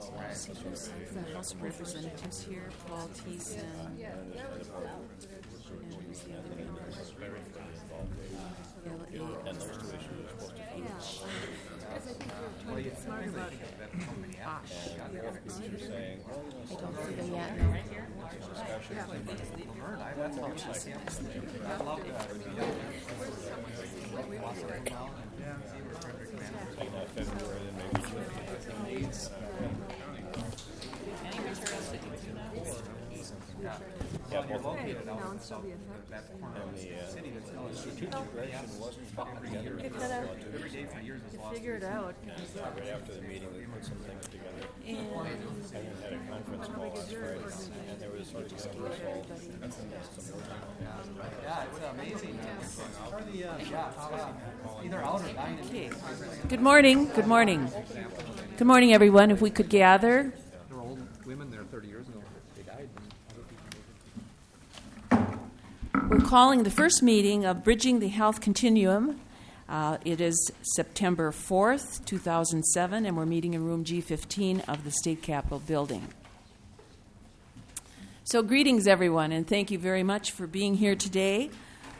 The House of Representatives here, Paul Thiessen, and who's the other member? And those two issues are supposed to come. Because I think we're trying to get smart about it. You're saying, I don't see them yet, no. February, then maybe June. Any materials that you do now? Yeah, both of them. Now it's still the effect. And the strategic direction wasn't put together. You figure it out. Right after the meeting, we put some things together. And I had a conference call last Friday, and there was sort of some result. okay. Good morning. Good morning. Good morning, everyone. If we could gather. There were old women there 30 years ago. They died. We're calling the first meeting of Bridging the Health Continuum. It is September 4th, 2007, and we're meeting in room G15 of the State Capitol building. So greetings, everyone, and thank you very much for being here today.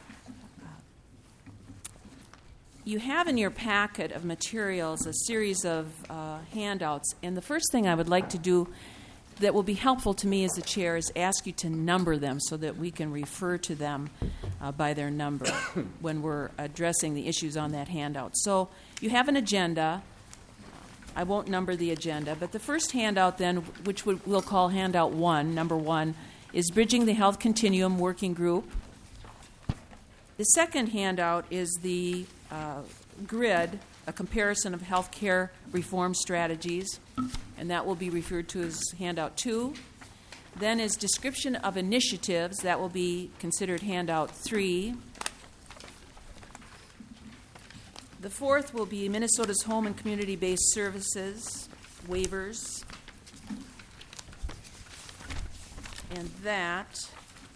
You have in your packet of materials a series of handouts, and the first thing I would like to do that will be helpful to me as the chair is ask you to number them so that we can refer to them by their number when we're addressing the issues on that handout. So you have an agenda. I won't number the agenda, but the first handout then, which we'll call handout 1, number 1, is Bridging the Health Continuum Working Group. The second handout is the grid, a comparison of healthcare reform strategies, and that will be referred to as handout 2. Then is description of initiatives, that will be considered handout 3. The fourth will be Minnesota's home and community-based services, waivers. And that.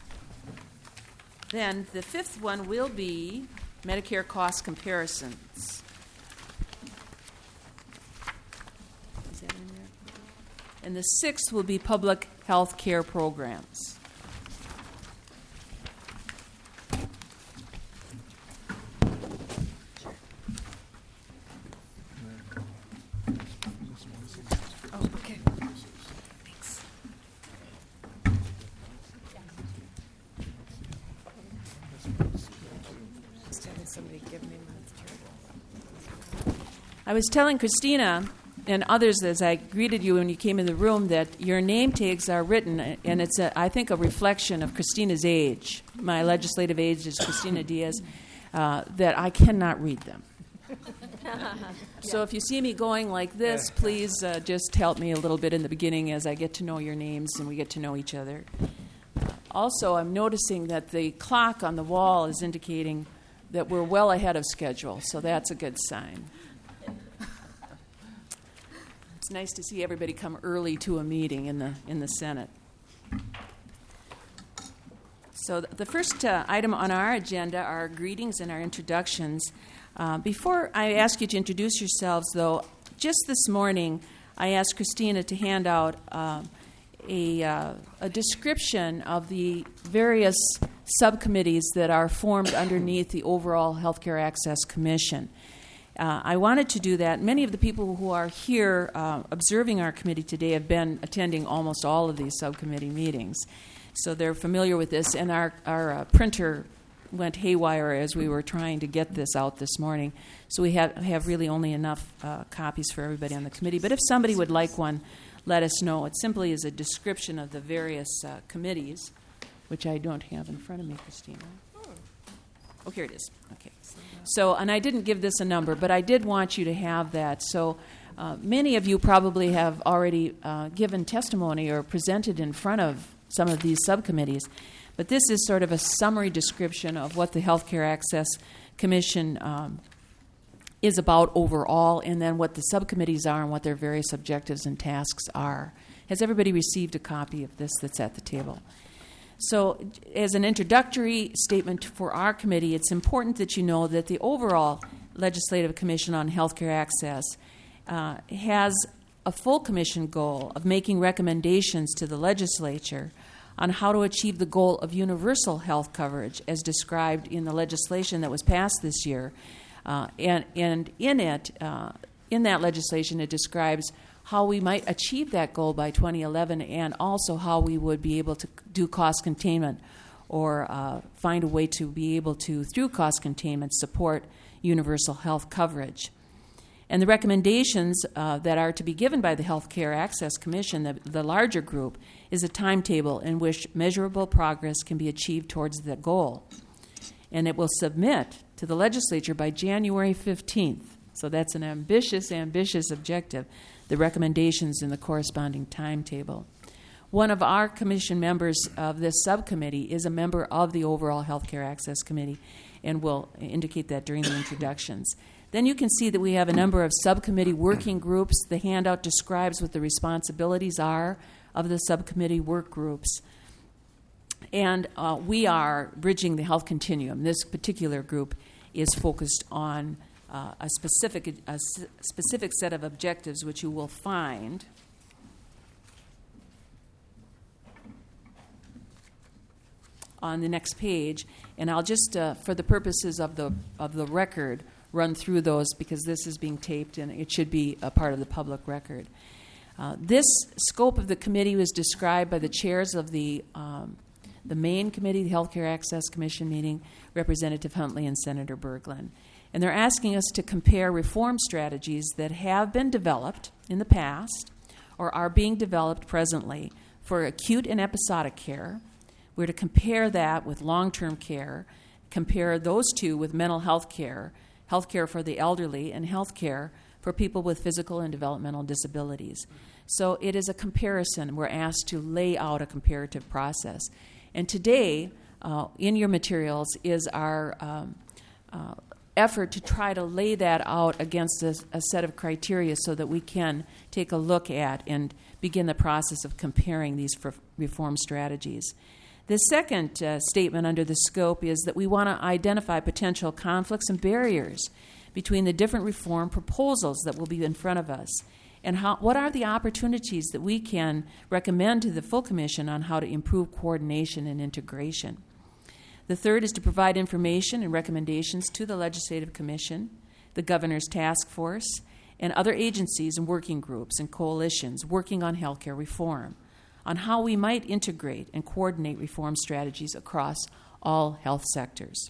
Then the fifth one will be Medicare cost comparisons. Is that in there? And the sixth will be public health care programs. Oh, okay. Thanks. Just having somebody give me my material. I was telling Christina and others as I greeted you when you came in the room that your name tags are written, and it's, I think, a reflection of Christina's age. My legislative age is Christina Diaz, that I cannot read them. So if you see me going like this, please just help me a little bit in the beginning as I get to know your names and we get to know each other. Also, I'm noticing that the clock on the wall is indicating that we're well ahead of schedule, so that's a good sign. It's nice to see everybody come early to a meeting in the Senate. So the first item on our agenda are greetings and our introductions. Before I ask you to introduce yourselves, though, just this morning I asked Christina to hand out a description of the various subcommittees that are formed underneath the overall Healthcare Access Commission. I wanted to do that. Many of the people who are here observing our committee today have been attending almost all of these subcommittee meetings, so they're familiar with this, and our printer went haywire as we were trying to get this out this morning, so we have really only enough copies for everybody on the committee. But if somebody would like one, let us know. It simply is a description of the various committees, which I don't have in front of me, Christina. Oh, here it is. Okay. So, and I didn't give this a number, but I did want you to have that. So many of you probably have already given testimony or presented in front of some of these subcommittees. But this is sort of a summary description of what the Healthcare Access Commission is about overall, and then what the subcommittees are and what their various objectives and tasks are. Has everybody received a copy of this that's at the table? So as an introductory statement for our committee, it's important that you know that the overall Legislative Commission on Healthcare Access has a full commission goal of making recommendations to the legislature on how to achieve the goal of universal health coverage as described in the legislation that was passed this year. And in it, in that legislation, it describes how we might achieve that goal by 2011 and also how we would be able to do cost containment or find a way to be able to, through cost containment, support universal health coverage. And the recommendations that are to be given by the Health Care Access Commission, the larger group, is a timetable in which measurable progress can be achieved towards that goal. And it will submit to the legislature by January 15th. So that's an ambitious objective, the recommendations in the corresponding timetable. One of our commission members of this subcommittee is a member of the overall Health Care Access Committee, and will indicate that during the introductions. Then you can see that we have a number of subcommittee working groups. The handout describes what the responsibilities are of the subcommittee work groups. And we are bridging the health continuum. This particular group is focused on a specific set of objectives, which you will find on the next page. And I'll just, for the purposes of the record, run through those because this is being taped and it should be a part of the public record. This scope of the committee was described by the chairs of the main committee, the Health Care Access Commission meeting, Representative Huntley and Senator Berglund. And they're asking us to compare reform strategies that have been developed in the past or are being developed presently for acute and episodic care. We're to compare that with long-term care, compare those two with mental health care for the elderly, and health care for people with physical and developmental disabilities. So it is a comparison. We're asked to lay out a comparative process. And today, in your materials, is our effort to try to lay that out against a set of criteria so that we can take a look at and begin the process of comparing these reform strategies. The second statement under the scope is that we want to identify potential conflicts and barriers between the different reform proposals that will be in front of us, and what are the opportunities that we can recommend to the full commission on how to improve coordination and integration. The third is to provide information and recommendations to the Legislative Commission, the Governor's Task Force, and other agencies and working groups and coalitions working on healthcare reform, on how we might integrate and coordinate reform strategies across all health sectors.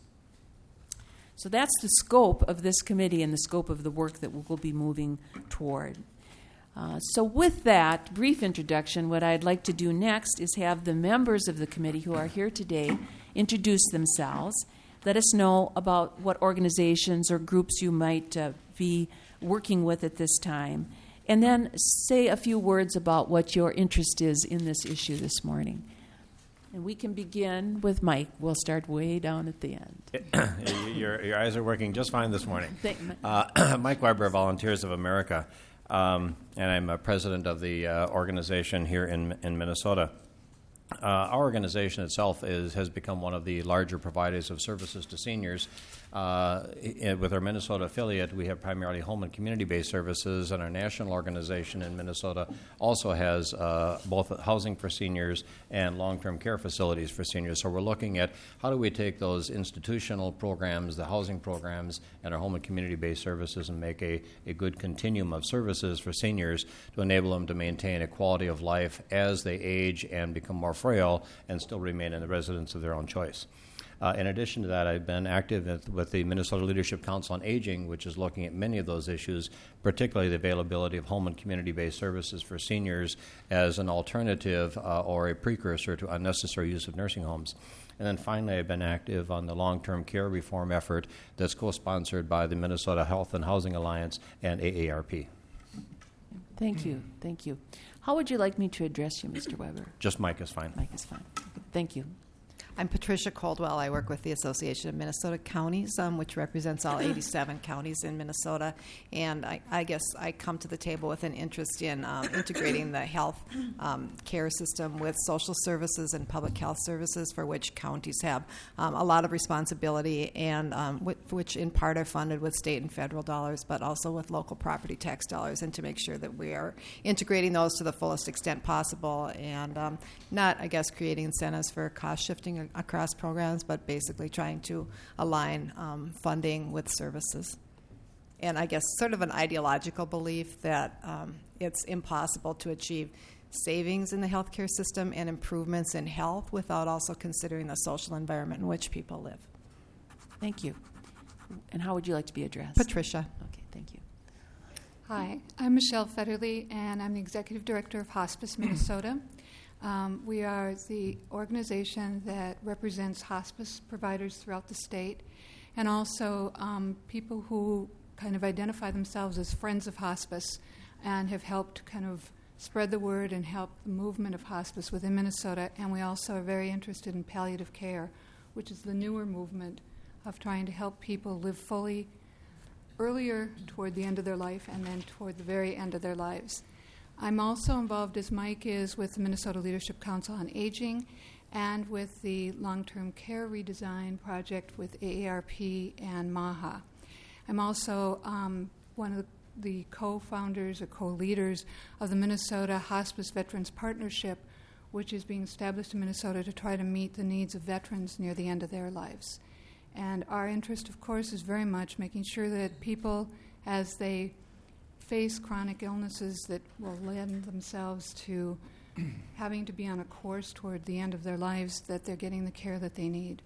So that's the scope of this committee and the scope of the work that we'll be moving toward. So with that brief introduction, what I'd like to do next is have the members of the committee who are here today introduce themselves, let us know about what organizations or groups you might be working with at this time, and then say a few words about what your interest is in this issue this morning. And we can begin with Mike. We'll start way down at the end. Your eyes are working just fine this morning. Mike Weber, Volunteers of America, and I'm president of the organization here in Minnesota. Our organization itself has become one of the larger providers of services to seniors. With our Minnesota affiliate, we have primarily home and community-based services, and our national organization in Minnesota also has both housing for seniors and long-term care facilities for seniors. So we're looking at how do we take those institutional programs, the housing programs, and our home and community-based services and make a good continuum of services for seniors to enable them to maintain a quality of life as they age and become more frail and still remain in the residence of their own choice. In addition to that, I've been active with the Minnesota Leadership Council on Aging, which is looking at many of those issues, particularly the availability of home and community-based services for seniors as an alternative or a precursor to unnecessary use of nursing homes. And then finally, I've been active on the long-term care reform effort that's co-sponsored by the Minnesota Health and Housing Alliance and AARP. Thank you. Thank you. How would you like me to address you, Mr. Weber? Just Mike is fine. Mike is fine. Thank you. I'm Patricia Coldwell. I work with the Association of Minnesota Counties, which represents all 87 counties in Minnesota. And I guess I come to the table with an interest in integrating the health care system with social services and public health services, for which counties have a lot of responsibility, and which in part are funded with state and federal dollars, but also with local property tax dollars, and to make sure that we are integrating those to the fullest extent possible, and not, I guess, creating incentives for cost shifting across programs, but basically trying to align funding with services. And I guess sort of an ideological belief that it's impossible to achieve savings in the healthcare system and improvements in health without also considering the social environment in which people live. Thank you. And how would you like to be addressed? Patricia. Okay, thank you. Hi, I'm Michelle Federle, and I'm the Executive Director of Hospice Minnesota. We are the organization that represents hospice providers throughout the state, and also people who kind of identify themselves as friends of hospice and have helped kind of spread the word and help the movement of hospice within Minnesota. And we also are very interested in palliative care, which is the newer movement of trying to help people live fully earlier toward the end of their life and then toward the very end of their lives. I'm also involved, as Mike is, with the Minnesota Leadership Council on Aging and with the Long-Term Care Redesign Project with AARP and MAHA. I'm also one of the co-founders or co-leaders of the Minnesota Hospice Veterans Partnership, which is being established in Minnesota to try to meet the needs of veterans near the end of their lives. And our interest, of course, is very much making sure that people, as they face chronic illnesses that will lend themselves to having to be on a course toward the end of their lives, that they're getting the care that they need.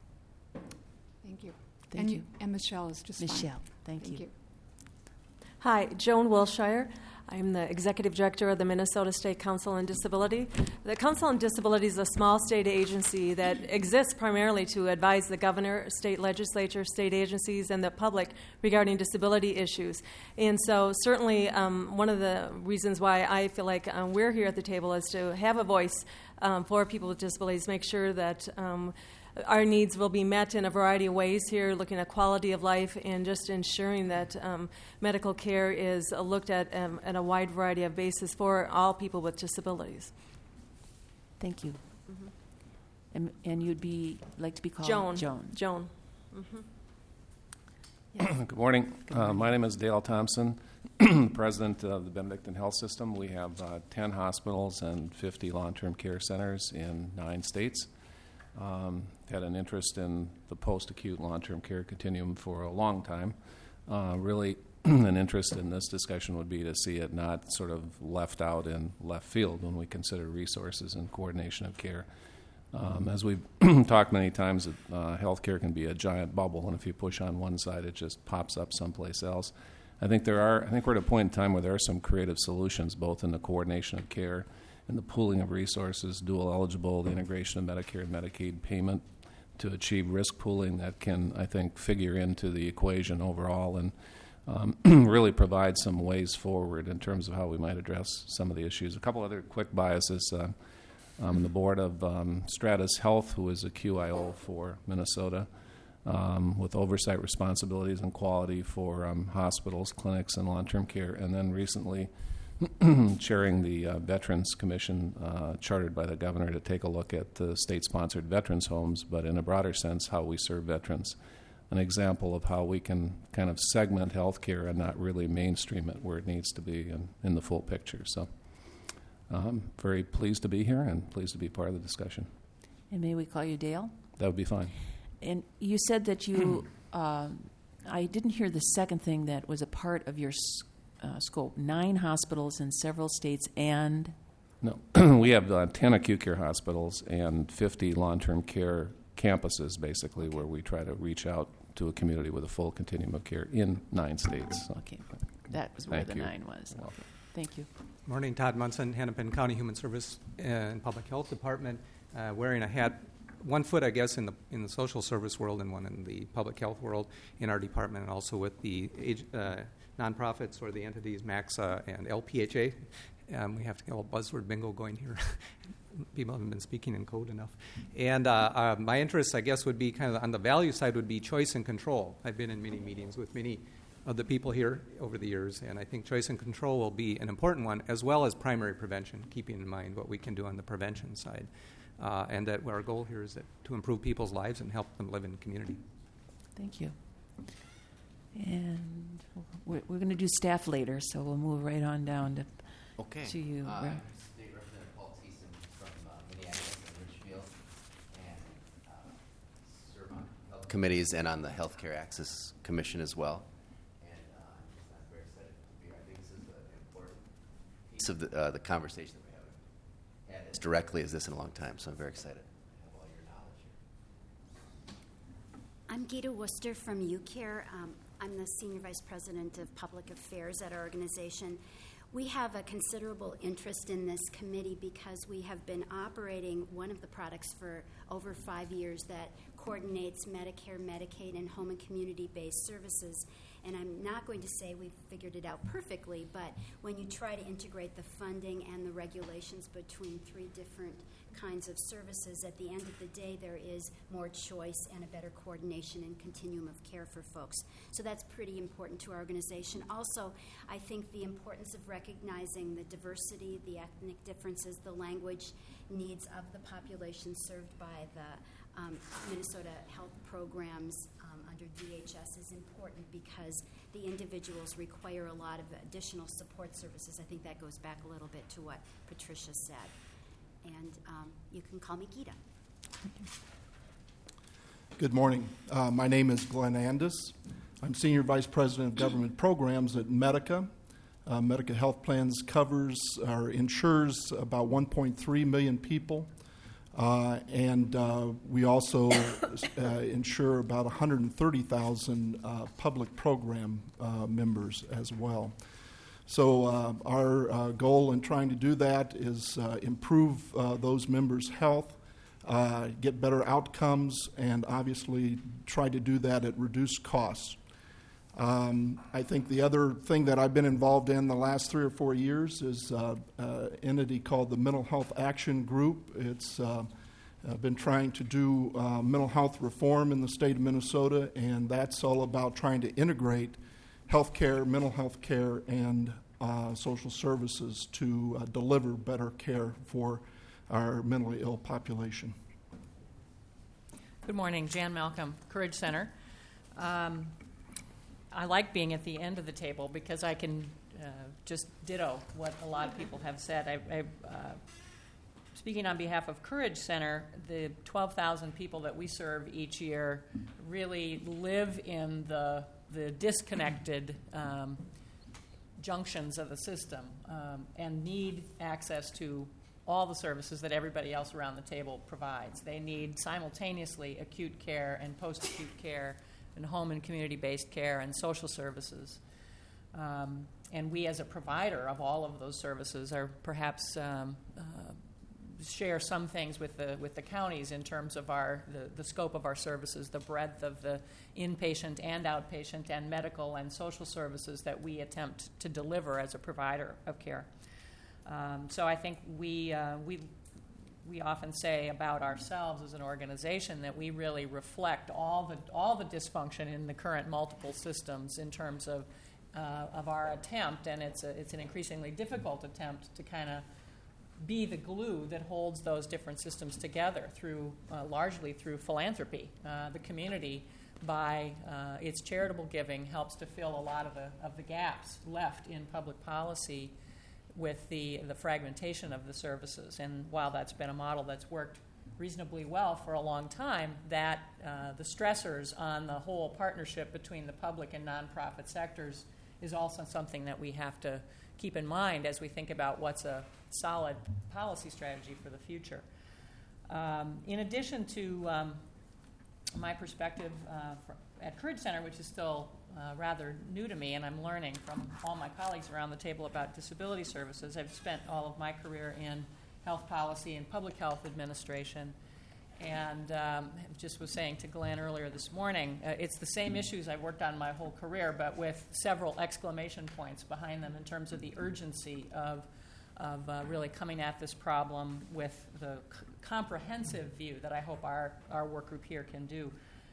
Thank you. Thank you. And Michelle is just fine. Michelle, thank you. Hi, Joan Wilshire. I'm the Executive Director of the Minnesota State Council on Disability. The Council on Disability is a small state agency that exists primarily to advise the governor, state legislature, state agencies, and the public regarding disability issues. And so certainly one of the reasons why I feel like we're here at the table is to have a voice for people with disabilities, make sure that our needs will be met in a variety of ways here, looking at quality of life and just ensuring that medical care is looked at a wide variety of bases for all people with disabilities. Thank you. Mm-hmm. And you'd like to be called? Joan. Joan. Mm-hmm. Yes. Good morning. My name is Dale Thompson, president of the Benedictine Health System. We have 10 hospitals and 50 long-term care centers in 9 states. Had an interest in the post-acute long-term care continuum for a long time. Really, an interest in this discussion would be to see it not sort of left out in left field when we consider resources and coordination of care. As we've talked many times, healthcare can be a giant bubble, and if you push on one side, it just pops up someplace else. I think we're at a point in time where there are some creative solutions, both in the coordination of care and the pooling of resources, dual eligible, the integration of Medicare and Medicaid payment to achieve risk pooling that can, I think, figure into the equation overall and really provide some ways forward in terms of how we might address some of the issues. A couple other quick biases. I'm the board of Stratus Health, who is a QIO for Minnesota, with oversight responsibilities and quality for hospitals, clinics, and long-term care, and then recently chairing the Veterans Commission chartered by the governor to take a look at the state-sponsored veterans homes, but in a broader sense, how we serve veterans. An example of how we can kind of segment healthcare and not really mainstream it where it needs to be in the full picture. So I'm very pleased to be here and pleased to be part of the discussion. And may we call you Dale? That would be fine. And you said that you, I didn't hear the second thing that was a part of your scope. 9 hospitals in several states and? No. We have 10 acute care hospitals and 50 long-term care campuses, basically, where we try to reach out to a community with a full continuum of care in 9 states. So. Okay. That was where Thank the you. 9 was. Okay. Thank you. Morning, Todd Munson, Hennepin County Human Service and Public Health Department, wearing a hat, one foot, I guess, in the social service world and one in the public health world in our department, and also with the nonprofits or the entities MAXA and LPHA. We have to get a little buzzword bingo going here. people haven't been speaking in code enough. And my interests, I guess, would be kind of on the value side would be choice and control. I've been in many meetings with many of the people here over the years, and I think choice and control will be an important one, as well as primary prevention, keeping in mind what we can do on the prevention side. And that our goal here is to improve people's lives and help them live in community. Thank you. And we're going to do staff later, so we'll move right on down to you. Right. State Representative Paul Thiessen from Minneapolis and Richfield, and serve on health committees and on the Healthcare Access Commission as well. And I'm very excited to be here. I think this is an important piece of the conversation that we haven't had as directly as this in a long time, so I'm very excited to have all your knowledge here. I'm Gita Worcester from UCare. I'm the Senior Vice President of Public Affairs at our organization. We have a considerable interest in this committee because we have been operating one of the products for over 5 years that coordinates Medicare, Medicaid, and home and community-based services. And I'm not going to say we've figured it out perfectly, but when you try to integrate the funding and the regulations between 3 different kinds of services, at the end of the day there is more choice and a better coordination and continuum of care for folks. So that's pretty important to our organization. Also, I think the importance of recognizing the diversity, the ethnic differences, the language needs of the population served by the Minnesota health programs under DHS is important because the individuals require a lot of additional support services. I think that goes back a little bit to what Patricia said. And you can call me Gita. Good morning. My name is Glenn Andis. I'm Senior Vice President of Government Programs at Medica. Medica Health Plans covers or insures about 1.3 million people. And we also insure about 130,000 public program members as well. So our goal in trying to do that is improve those members' health, get better outcomes, and obviously try to do that at reduced costs. I think the other thing that I've been involved in the last 3 or 4 years is an entity called the Mental Health Action Group. It's been trying to do mental health reform in the state of Minnesota, and that's all about trying to integrate health care, mental health care, and social services to deliver better care for our mentally ill population. Good morning, Jan Malcolm, Courage Center. I like being at the end of the table because I can just ditto what a lot of people have said. Speaking on behalf of Courage Center, the 12,000 people that we serve each year really live in the disconnected junctions of the system and need access to all the services that everybody else around the table provides. They need simultaneously acute care and post-acute care and home and community-based care and social services. And we as a provider of all of those services are perhaps share some things with the counties in terms of the scope of our services, the breadth of the inpatient and outpatient and medical and social services that we attempt to deliver as a provider of care. So I think we often say about ourselves as an organization that we really reflect all the dysfunction in the current multiple systems in terms of our attempt, and it's an increasingly difficult attempt to kind of be the glue that holds those different systems together through largely through philanthropy. The community, by its charitable giving, helps to fill a lot of the gaps left in public policy with the fragmentation of the services. And while that's been a model that's worked reasonably well for a long time, that the stressors on the whole partnership between the public and nonprofit sectors is also something that we have to keep in mind as we think about what's a solid policy strategy for the future. In addition to my perspective at Courage Center, which is still rather new to me, and I'm learning from all my colleagues around the table about disability services. I've spent all of my career in health policy and public health administration, and just was saying to Glenn earlier this morning, it's the same issues I've worked on my whole career, but with several exclamation points behind them in terms of the urgency of really coming at this problem with the comprehensive view that I hope our work group here can do.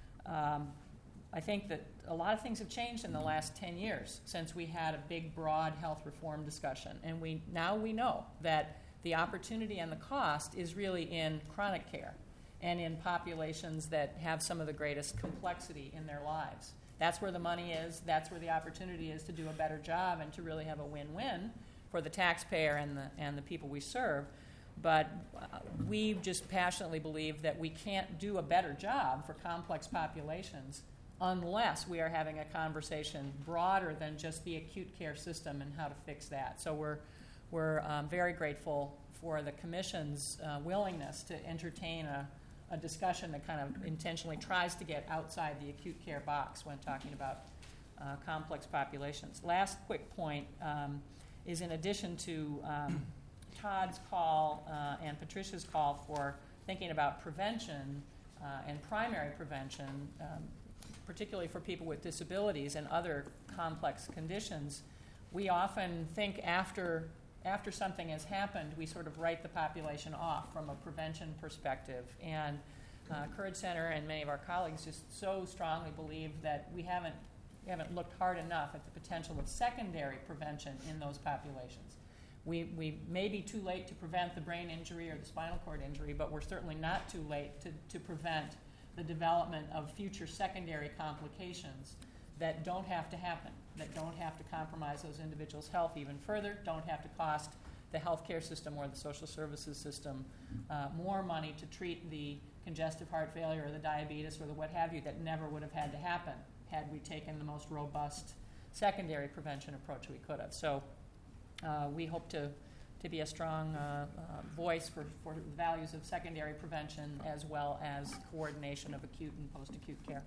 I think that a lot of things have changed in the last 10 years since we had a big, broad health reform discussion. And now we know that the opportunity and the cost is really in chronic care and in populations that have some of the greatest complexity in their lives. That's where the money is. That's where the opportunity is to do a better job and to really have a win-win for the taxpayer and the people we serve. But we just passionately believe that we can't do a better job for complex populations unless we are having a conversation broader than just the acute care system and how to fix that. So we're very grateful for the Commission's willingness to entertain a discussion that kind of intentionally tries to get outside the acute care box when talking about complex populations. Last quick point is, in addition to Todd's call and Patricia's call for thinking about prevention and primary prevention, particularly for people with disabilities and other complex conditions, we often think after something has happened, we sort of write the population off from a prevention perspective. And Courage Center and many of our colleagues just so strongly believe that we haven't looked hard enough at the potential of secondary prevention in those populations. We may be too late to prevent the brain injury or the spinal cord injury, but we're certainly not too late to prevent the development of future secondary complications that don't have to happen, that don't have to compromise those individuals' health even further, don't have to cost the healthcare system or the social services system more money to treat the congestive heart failure or the diabetes or the what have you that never would have had to happen had we taken the most robust secondary prevention approach we could have. So we hope to be a strong voice for the values of secondary prevention as well as coordination of acute and post-acute care.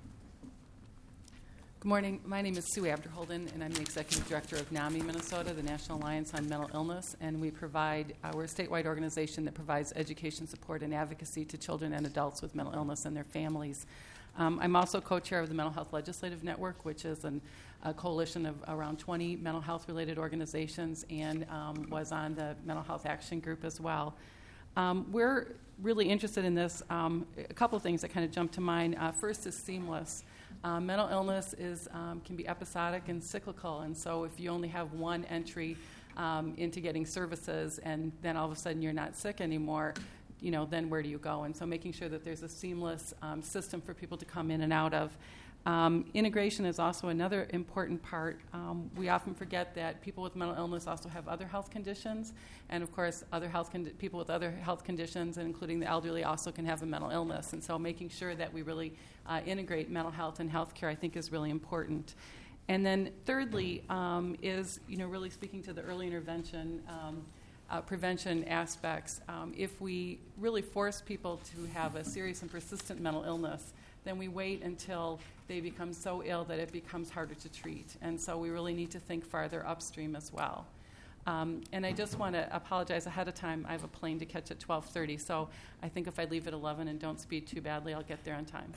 Good morning. My name is Sue Abderholden, and I'm the Executive Director of NAMI Minnesota, the National Alliance on Mental Illness, and we're a statewide organization that provides education, support, and advocacy to children and adults with mental illness and their families. I'm also co-chair of the Mental Health Legislative Network, which is a coalition of around 20 mental health-related organizations, and was on the Mental Health Action Group as well. We're really interested in this. A couple of things that kind of jump to mind. First is seamless. Mental illness can be episodic and cyclical, and so if you only have one entry into getting services and then all of a sudden you're not sick anymore, then where do you go? And so making sure that there's a seamless system for people to come in and out of. Integration is also another important part. We often forget that people with mental illness also have other health conditions, and of course people with other health conditions, including the elderly, also can have a mental illness. And so making sure that we really integrate mental health and health care, I think, is really important. And then thirdly is really speaking to the early intervention prevention aspects. If we really force people to have a serious and persistent mental illness, then we wait until they become so ill that it becomes harder to treat. And so we really need to think farther upstream as well. And I just want to apologize ahead of time. I have a plane to catch at 12:30, so I think if I leave at 11 and don't speed too badly, I'll get there on time.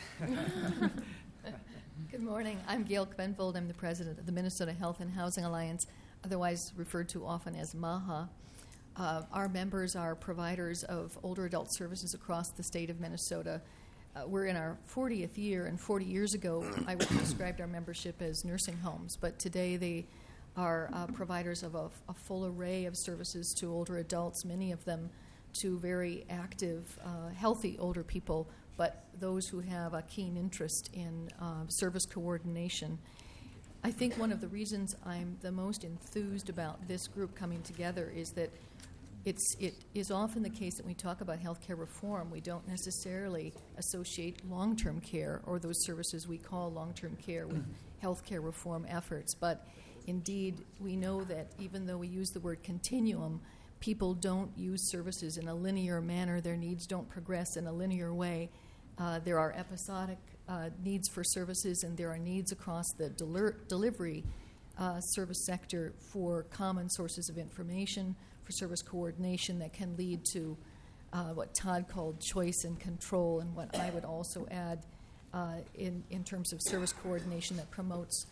Good morning. I'm Gail Kvenvold. I'm the president of the Minnesota Health and Housing Alliance, otherwise referred to often as MAHA. Our members are providers of older adult services across the state of Minnesota. We're in our 40th year, and 40 years ago, I would have described our membership as nursing homes, but today they are providers of a full array of services to older adults, many of them to very active, healthy older people, but those who have a keen interest in service coordination. I think one of the reasons I'm the most enthused about this group coming together is that it is often the case that when we talk about healthcare reform, we don't necessarily associate long-term care or those services we call long-term care with healthcare reform efforts. But indeed, we know that even though we use the word continuum, people don't use services in a linear manner. Their needs don't progress in a linear way. There are episodic needs for services, and there are needs across the delivery service sector for common sources of information, for service coordination that can lead to what Todd called choice and control, and what I would also add in terms of service coordination that promotes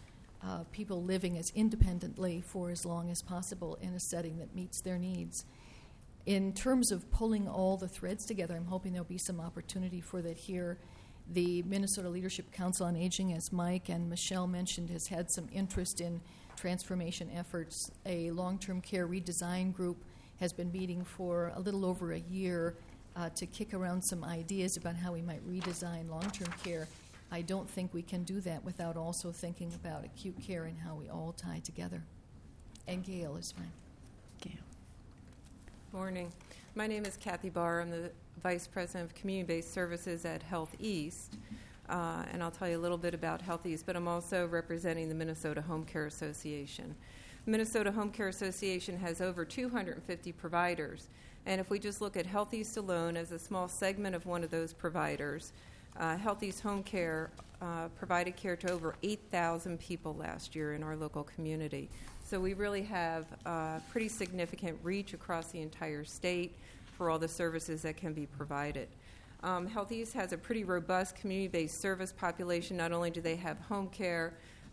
people living as independently for as long as possible in a setting that meets their needs. In terms of pulling all the threads together, I'm hoping there'll be some opportunity for that here. The Minnesota Leadership Council on Aging, as Mike and Michelle mentioned, has had some interest in transformation efforts. A long-term care redesign group has been meeting for a little over a year to kick around some ideas about how we might redesign long-term care. I don't think we can do that without also thinking about acute care and how we all tie together. And Gail is fine. Gail. Morning. My name is Kathy Barr. I'm the Vice President of Community-Based Services at Health East. And I'll tell you a little bit about Health East, but I'm also representing the Minnesota Home Care Association. Minnesota Home Care Association has over 250 providers. And if we just look at Health East alone as a small segment of one of those providers, Health East Home Care provided care to over 8,000 people last year in our local community. So we really have pretty significant reach across the entire state for all the services that can be provided. Health East has a pretty robust community-based service population. Not only do they have home care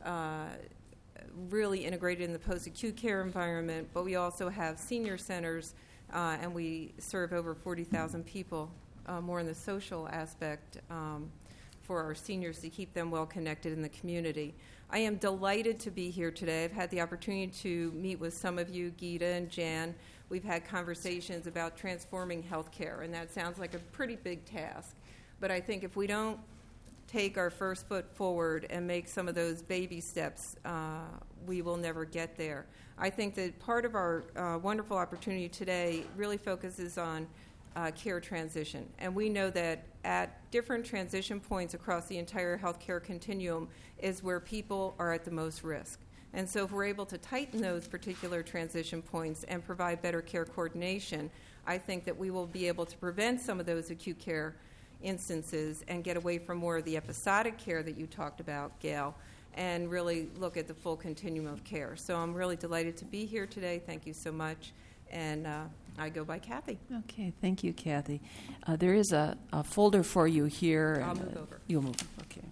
really integrated in the post-acute care environment, but we also have senior centers, and we serve over 40,000 people, more in the social aspect for our seniors to keep them well connected in the community. I am delighted to be here today. I've had the opportunity to meet with some of you, Gita and Jan. We've had conversations about transforming healthcare, and that sounds like a pretty big task. But I think if we don't take our first foot forward and make some of those baby steps, we will never get there. I think that part of our wonderful opportunity today really focuses on care transition. And we know that at different transition points across the entire healthcare continuum is where people are at the most risk. And so if we're able to tighten those particular transition points and provide better care coordination, I think that we will be able to prevent some of those acute care instances and get away from more of the episodic care that you talked about, Gail, and really look at the full continuum of care. So I'm really delighted to be here today. Thank you so much. And I go by Kathy. Okay, thank you, Kathy. There is a folder for you here. I'll move over. You'll move, okay.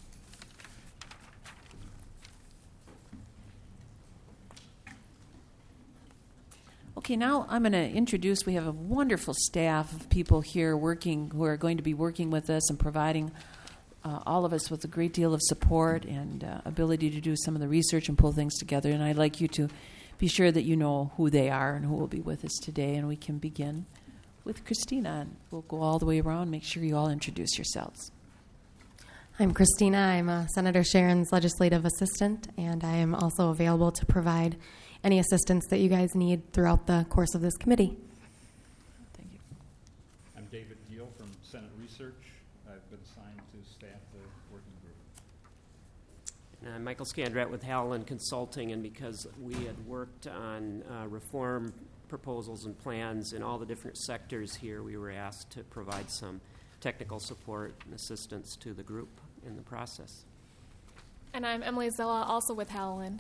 Okay, now I'm going to introduce, we have a wonderful staff of people here working, who are going to be working with us and providing all of us with a great deal of support and ability to do some of the research and pull things together. And I'd like you to be sure that you know who they are and who will be with us today. And we can begin with Christina. And we'll go all the way around. Make sure you all introduce yourselves. I'm Christina. I'm Senator Sharon's legislative assistant, and I am also available to provide any assistance that you guys need throughout the course of this committee. Thank you. I'm David Deal from Senate Research. I've been assigned to staff the working group. And I'm Michael Scandrett with Howland Consulting, and because we had worked on reform proposals and plans in all the different sectors here, we were asked to provide some technical support and assistance to the group in the process. And I'm Emily Zilla, also with Howland.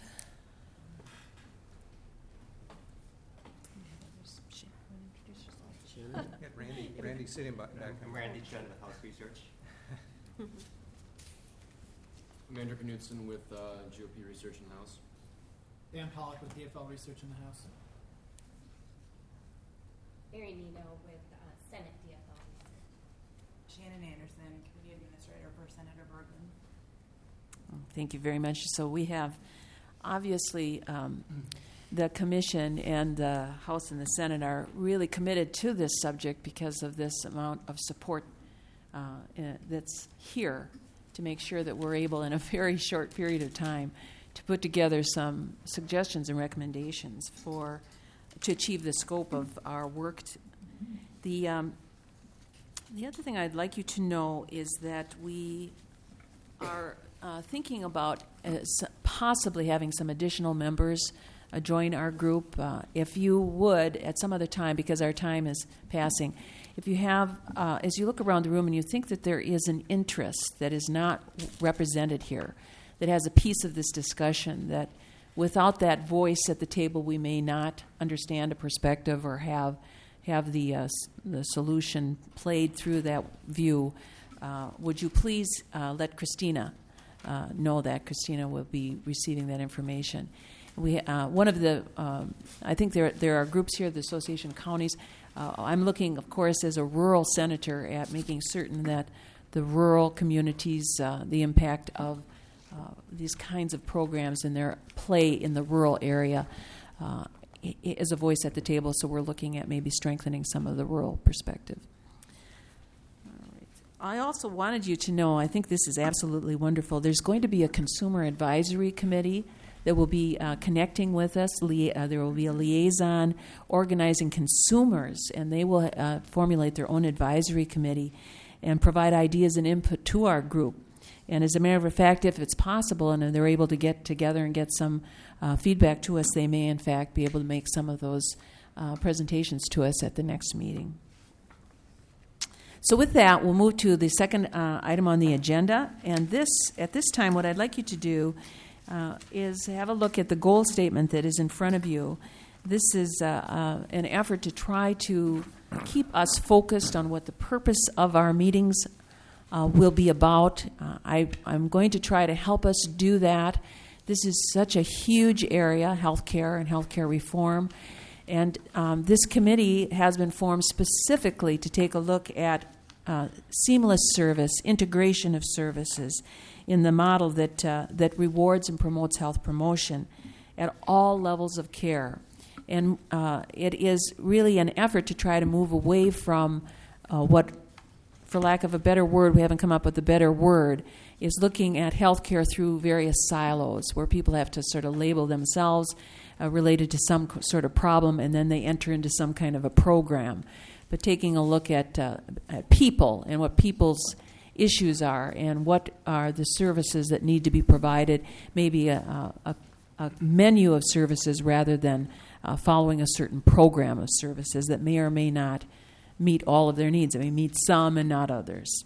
Randy sitting back. I'm Randy Chen with House Research. I'm Andrew Knudsen with GOP Research in the House. Dan Pollock with DFL Research in the House. Mary Nino with Senate DFL Research. Shannon Anderson, Committee Administrator for Senator Bergman. Thank you very much. So we have, obviously, the Commission and the House and the Senate are really committed to this subject because of this amount of support that's here to make sure that we're able, in a very short period of time, to put together some suggestions and recommendations to achieve the scope of our work. The other thing I'd like you to know is that we are thinking about possibly having some additional members join our group. If you would, at some other time, because our time is passing, if you have, as you look around the room and you think that there is an interest that is not represented here, that has a piece of this discussion, that without that voice at the table we may not understand a perspective or have the solution played through that view, would you please let Christina know that Christina will be receiving that information. We one of the I think there are groups here, the Association of Counties. I'm looking, of course, as a rural senator at making certain that the rural communities, the impact of these kinds of programs and their play in the rural area is a voice at the table. So we're looking at maybe strengthening some of the rural perspective. I also wanted you to know, I think this is absolutely wonderful. There's going to be a consumer advisory committee that will be connecting with us. There will be a liaison organizing consumers, and they will formulate their own advisory committee and provide ideas and input to our group. And as a matter of fact, if it's possible and they're able to get together and get some feedback to us, they may in fact be able to make some of those presentations to us at the next meeting. So with that, we'll move to the second item on the agenda. And at this time, what I'd like you to do is have a look at the goal statement that is in front of you. This is an effort to try to keep us focused on what the purpose of our meetings will be about. I'm going to try to help us do that. This is such a huge area, healthcare and healthcare reform. And this committee has been formed specifically to take a look at seamless service, integration of services in the model that rewards and promotes health promotion at all levels of care. And it is really an effort to try to move away from what, for lack of a better word, we haven't come up with a better word, is looking at healthcare through various silos where people have to sort of label themselves related to some sort of problem, and then they enter into some kind of a program. But taking a look at people and what people's issues are and what are the services that need to be provided, maybe a menu of services rather than following a certain program of services that may or may not meet all of their needs. It may meet some and not others.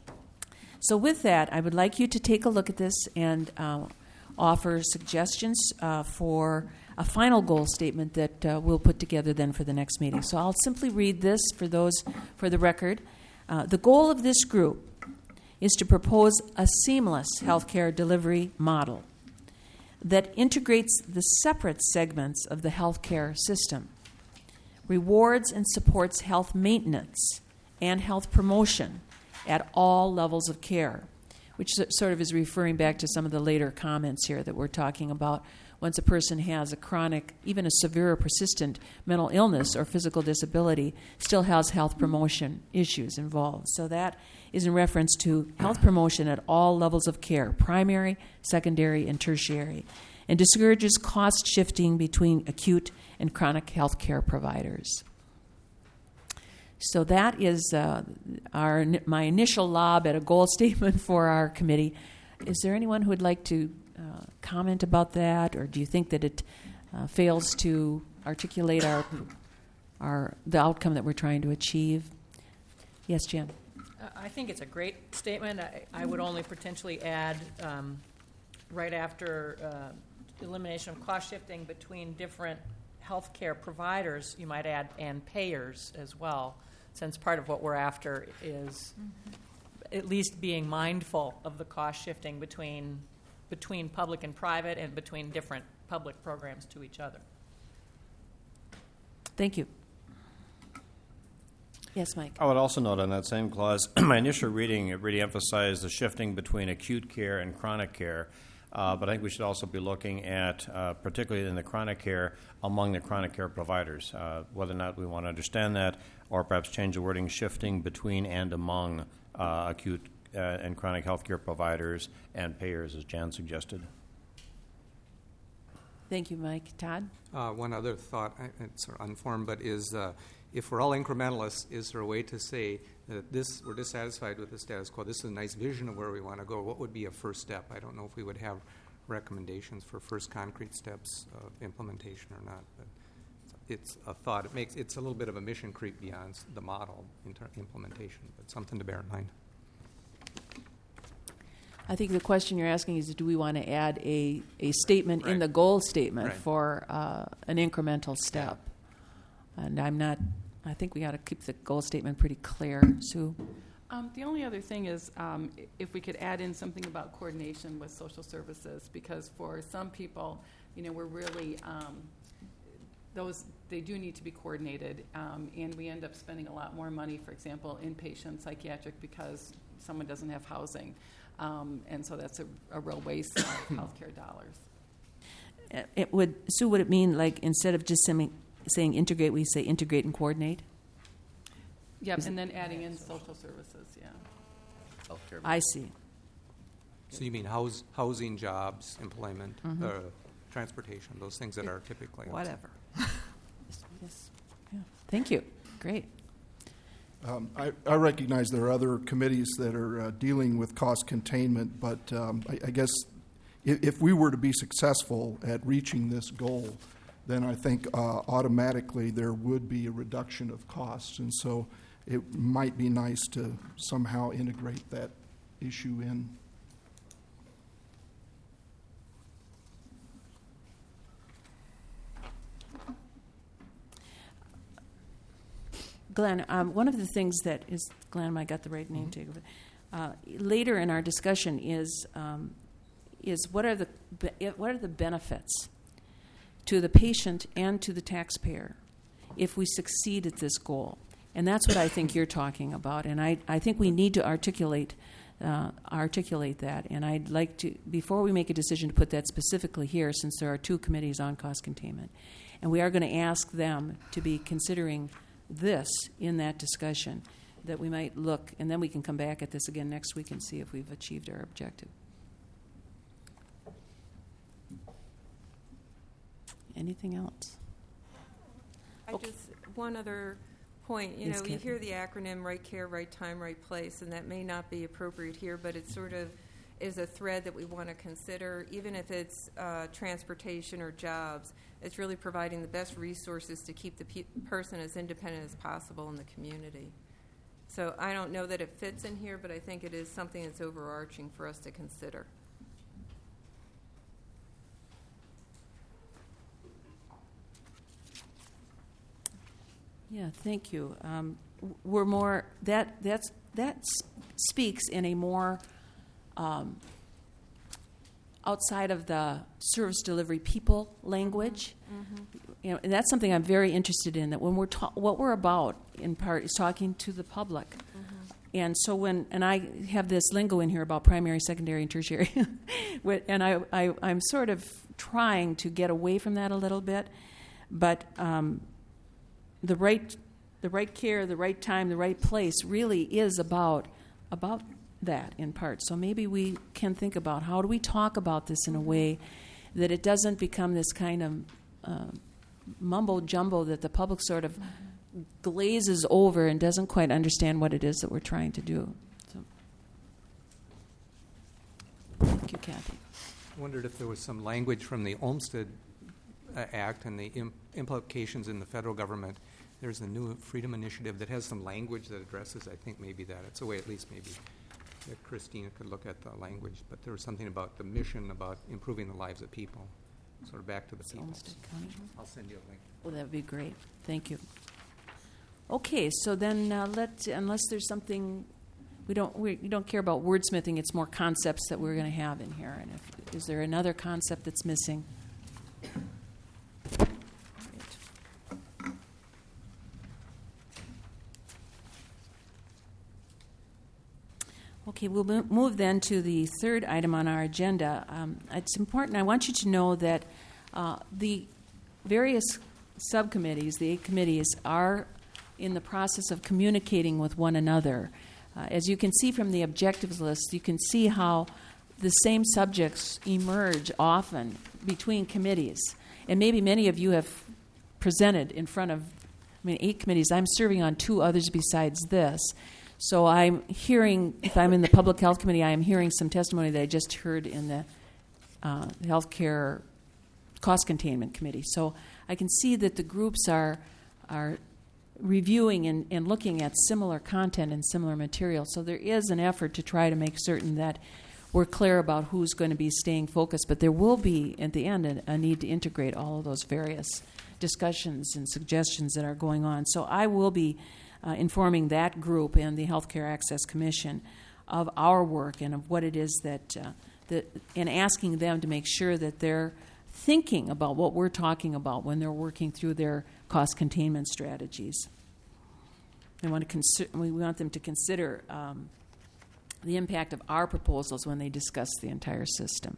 So with that, I would like you to take a look at this and offer suggestions for a final goal statement that we'll put together then for the next meeting. So I'll simply read this for the record. The goal of this group is to propose a seamless healthcare delivery model that integrates the separate segments of the healthcare system, rewards and supports health maintenance and health promotion at all levels of care, which sort of is referring back to some of the later comments here that we're talking about. Once a person has a chronic, even a severe or persistent mental illness or physical disability, still has health promotion issues involved. So that is in reference to health promotion at all levels of care, primary, secondary, and tertiary, and discourages cost shifting between acute and chronic health care providers. So that is my initial lob at a goal statement for our committee. Is there anyone who would like to comment about that, or do you think that it fails to articulate the outcome that we're trying to achieve? Yes, Jan. I think it's a great statement. I would only potentially add right after elimination of cost shifting between different healthcare providers, you might add and payers as well, since part of what we're after is at least being mindful of the cost shifting between public and private and between different public programs to each other. Thank you. Yes, Mike. I would also note on that same clause, my initial reading, it really emphasized the shifting between acute care and chronic care. But I think we should also be looking at, particularly in the chronic care, among the chronic care providers, whether or not we want to understand that, or perhaps change the wording, shifting between and among acute and chronic health care providers and payers, as Jan suggested. Thank you, Mike. Todd? One other thought, it's sort of unformed, but is if we're all incrementalists, is there a way to say that we're dissatisfied with the status quo, this is a nice vision of where we want to go? What would be a first step? I don't know if we would have recommendations for first concrete steps of implementation or not, but it's a thought. It's a little bit of a mission creep beyond the model implementation, but something to bear in mind. I think the question you're asking is, do we want to add a statement in the goal statement for an incremental step? And I think we got to keep the goal statement pretty clear. Sue? The only other thing is if we could add in something about coordination with social services, because for some people, we're really they do need to be coordinated, and we end up spending a lot more money, for example, inpatient psychiatric, because someone doesn't have housing, and so that's a real waste of healthcare dollars. Would it mean, like, instead of just saying integrate, we say integrate and coordinate? Yep, and then adding in social services, yeah. Healthcare. I see. So you mean housing, jobs, employment, transportation, those things that are typically Whatever. Yes. Yeah. Thank you. Great. I recognize there are other committees that are dealing with cost containment, but I guess if we were to be successful at reaching this goal, then I think automatically there would be a reduction of costs. And so it might be nice to somehow integrate that issue in. Glenn, one of the things that is, Glenn, I got the right name to later in our discussion is what are the benefits to the patient and to the taxpayer if we succeed at this goal? And that's what I think you're talking about. And I think we need to articulate that. And I'd like to, before we make a decision, to put that specifically here, since there are two committees on cost containment. And we are going to ask them to be considering this in that discussion, that we might look, and then we can come back at this again next week and see if we've achieved our objective. Anything else? One other point. Yes, You hear the acronym Right Care, Right Time, Right Place, and that may not be appropriate here, but it sort of is a thread that we want to consider. Even if it's transportation or jobs, it's really providing the best resources to keep the person as independent as possible in the community. So I don't know that it fits in here, but I think it is something that's overarching for us to consider. Yeah, thank you. We're more that speaks in a more outside of the service delivery people language. And that's something I'm very interested in. That when we're what we're about in part is talking to the public. And so and I have this lingo in here about primary, secondary, and tertiary, and I'm sort of trying to get away from that a little bit, but. The right care, the right time, the right place really is about that in part. So maybe we can think about how do we talk about this in a way that it doesn't become this kind of mumbo jumbo that the public sort of glazes over and doesn't quite understand what it is that we're trying to do. So, thank you, Kathy. I wondered if there was some language from the Olmstead Act and the implications in the federal government. There's a new Freedom Initiative that has some language that addresses, I think, maybe that. It's a way, at least maybe, that Christina could look at the language. But there was something about the mission, about improving the lives of people, sort of back to the people. I'll send you a link. Well, that would be great. Thank you. Okay, so then unless there's something, we don't care about wordsmithing, it's more concepts that we're going to have in here. And is there another concept that's missing? Okay, we'll move then to the third item on our agenda. It's important. I want you to know that the various subcommittees, the 8 committees, are in the process of communicating with one another. As you can see from the objectives list, you can see how the same subjects emerge often between committees. And maybe many of you have presented in front of 8 committees. I'm serving on 2 others besides this. So I'm hearing, if I'm in the Public Health Committee, I am hearing some testimony that I just heard in the Healthcare Cost Containment Committee. So I can see that the groups are reviewing and looking at similar content and similar material. So there is an effort to try to make certain that we're clear about who's going to be staying focused. But there will be, at the end, a need to integrate all of those various discussions and suggestions that are going on. So I will be informing that group and the Healthcare Access Commission of our work and of what it is that and asking them to make sure that they're thinking about what we're talking about when they're working through their cost containment strategies. We want them to consider the impact of our proposals when they discuss the entire system.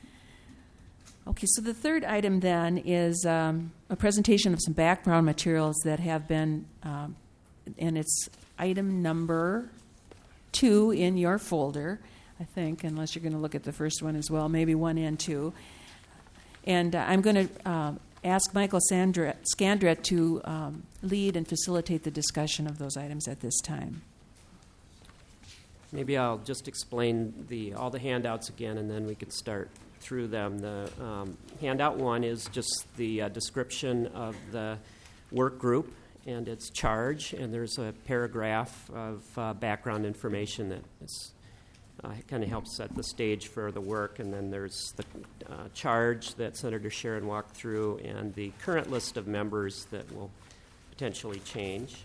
Okay, so the third item then is a presentation of some background materials that have been, and it's item number 2 in your folder, I think, unless you're going to look at the first one as well, maybe 1 and 2. And I'm going to ask Michael Scandrett to lead and facilitate the discussion of those items at this time. Maybe I'll just explain all the handouts again, and then we can start through them. The handout 1 is just the description of the work group and its charge, and there's a paragraph of background information that kind of helps set the stage for the work, and then there's the charge that Senator Sharon walked through and the current list of members that will potentially change.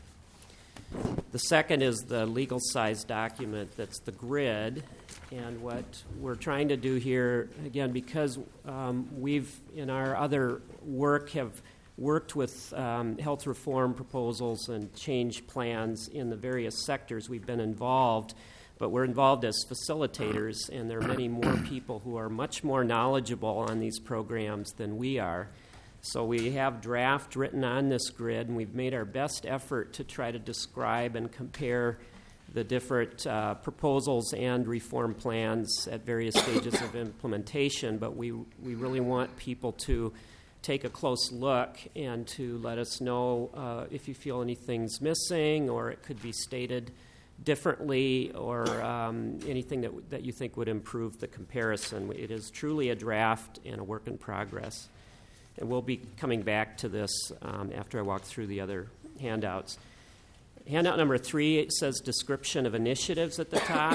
The second is the legal size document that's the grid, and what we're trying to do here, again, because we've in our other work have worked with health reform proposals and change plans in the various sectors we've been involved, but we're involved as facilitators, and there are many more people who are much more knowledgeable on these programs than we are. So we have draft written on this grid, and we've made our best effort to try to describe and compare the different proposals and reform plans at various stages of implementation, but we really want people to take a close look and to let us know if you feel anything's missing or it could be stated differently or anything that you think would improve the comparison. It is truly a draft and a work in progress. And we'll be coming back to this after I walk through the other handouts. Handout number 3 says description of initiatives at the top.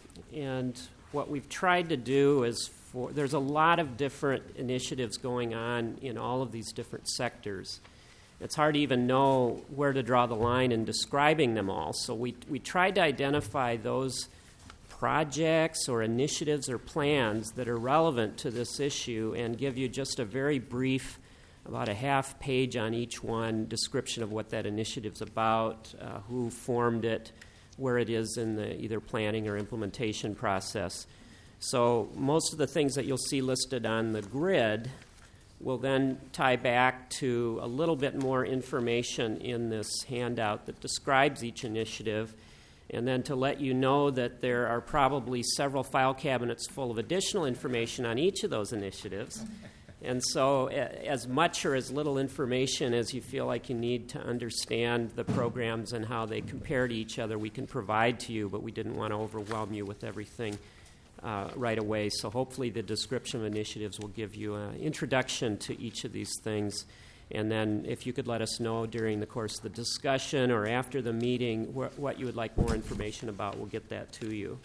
And what we've tried to do is there's a lot of different initiatives going on in all of these different sectors. It's hard to even know where to draw the line in describing them all. So we tried to identify those projects or initiatives or plans that are relevant to this issue and give you just a very brief, about a half page on each one, description of what that initiative's about, who formed it, where it is in the either planning or implementation process. So most of the things that you'll see listed on the grid will then tie back to a little bit more information in this handout that describes each initiative, and then to let you know that there are probably several file cabinets full of additional information on each of those initiatives. And so as much or as little information as you feel like you need to understand the programs and how they compare to each other, we can provide to you, but we didn't want to overwhelm you with everything right away. So hopefully the description of initiatives will give you an introduction to each of these things. And then if you could let us know during the course of the discussion or after the meeting what you would like more information about, we'll get that to you.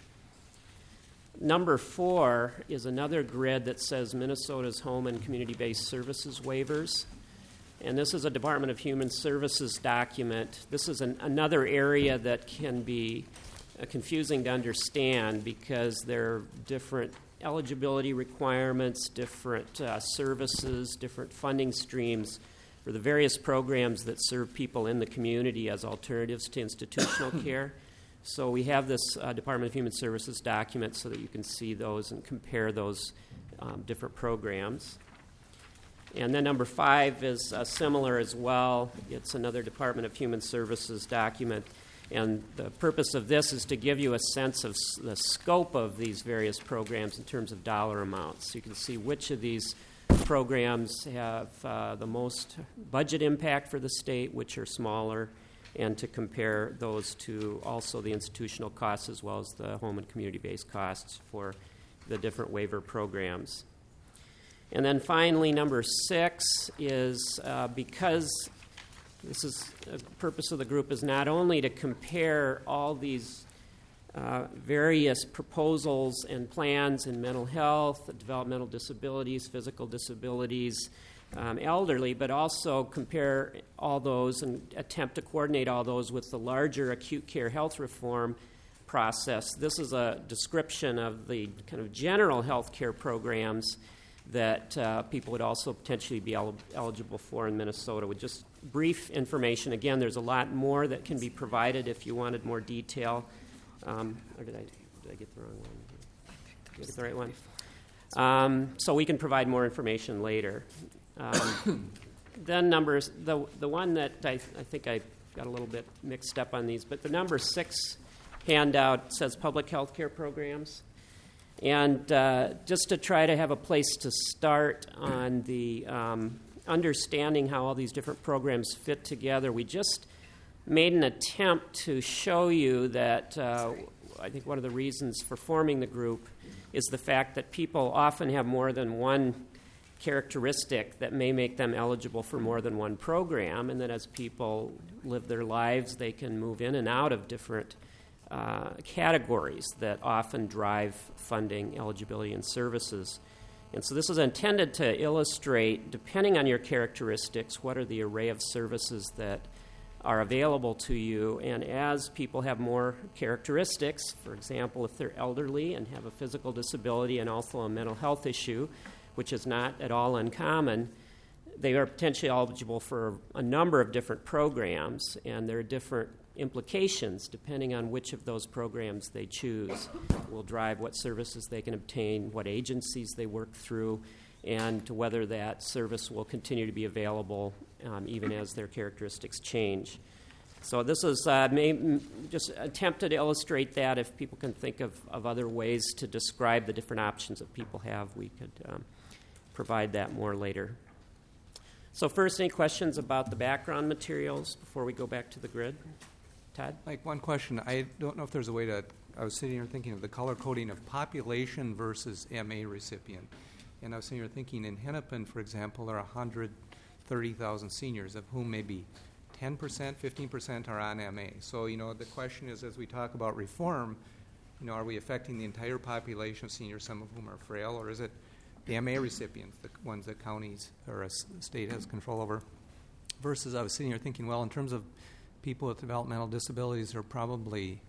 Number 4 is another grid that says Minnesota's Home and Community-Based Services Waivers. And this is a Department of Human Services document. This is another area that can be confusing to understand because there are different eligibility requirements, different services, different funding streams for the various programs that serve people in the community as alternatives to institutional care. So we have this Department of Human Services document so that you can see those and compare those different programs. And then number 5 is similar as well. It's another Department of Human Services document. And the purpose of this is to give you a sense of the scope of these various programs in terms of dollar amounts. So you can see which of these programs have the most budget impact for the state, which are smaller, and to compare those to also the institutional costs as well as the home and community-based costs for the different waiver programs. And then finally, number 6 is because this is the purpose of the group is not only to compare all these various proposals and plans in mental health, developmental disabilities, physical disabilities, elderly, but also compare all those and attempt to coordinate all those with the larger acute care health reform process. This is a description of the kind of general health care programs that people would also potentially be eligible for in Minnesota. With just brief information, again, there's a lot more that can be provided if you wanted more detail. Or did I get the wrong one? Did I get the right one? So we can provide more information later. Then numbers, the one that I think I got a little bit mixed up on these, but the number 6 handout says public health care programs. And just to try to have a place to start on the understanding how all these different programs fit together, we just made an attempt to show you that I think one of the reasons for forming the group is the fact that people often have more than one characteristic that may make them eligible for more than one program, and that as people live their lives, they can move in and out of different categories that often drive funding, eligibility, and services. And so this is intended to illustrate, depending on your characteristics, what are the array of services that are available to you. And as people have more characteristics, for example, if they're elderly and have a physical disability and also a mental health issue, which is not at all uncommon, they are potentially eligible for a number of different programs, and there are different implications depending on which of those programs they choose will drive what services they can obtain, what agencies they work through, and to whether that service will continue to be available even as their characteristics change. So this is just attempted to illustrate that. If people can think of other ways to describe the different options that people have, we could provide that more later. So first, any questions about the background materials before we go back to the grid? Todd? Like one question, I don't know if there's a way to, I was sitting here thinking of the color coding of population versus MA recipient. And I was sitting here thinking in Hennepin, for example, there are 130,000 seniors, of whom maybe 10%, 15% are on MA. So, the question is, as we talk about reform, are we affecting the entire population of seniors, some of whom are frail, or is it the MA recipients, the ones that counties or a state has control over? Versus I was sitting here thinking, well, in terms of people with developmental disabilities, there are probably,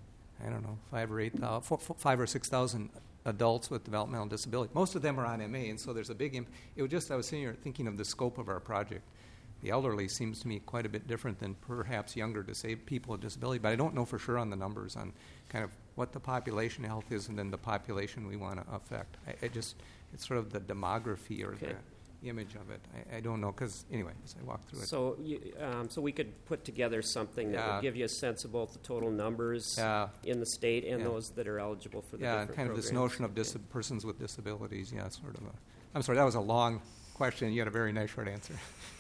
5 or 6,000 adults with developmental disability. Most of them are on MA, and so there's a big I was sitting here thinking of the scope of our project. The elderly seems to me quite a bit different than perhaps younger people with disability, but I don't know for sure on the numbers on kind of what the population health is and then the population we want to affect. It's sort of the demography or the image of it. I don't know, because anyway, as I walk through it. So, so we could put together something that would give you a sense of both the total numbers in the state and those that are eligible for the different kind of programs. this notion of persons with disabilities. Sort of. I'm sorry, that was a long question. You had a very nice short answer.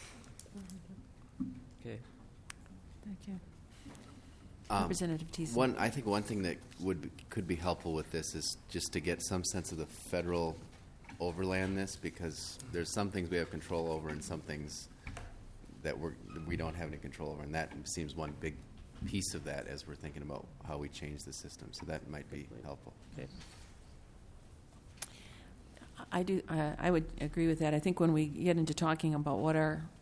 Okay. Thank you. Representative Thiessen. I think one thing that could be helpful with this is just to get some sense of the federal overlay on this, because there's some things we have control over and some things that we don't have any control over, and that seems one big piece of that as we're thinking about how we change the system. So that might be helpful. Okay. I would agree with that. I think when we get into talking about what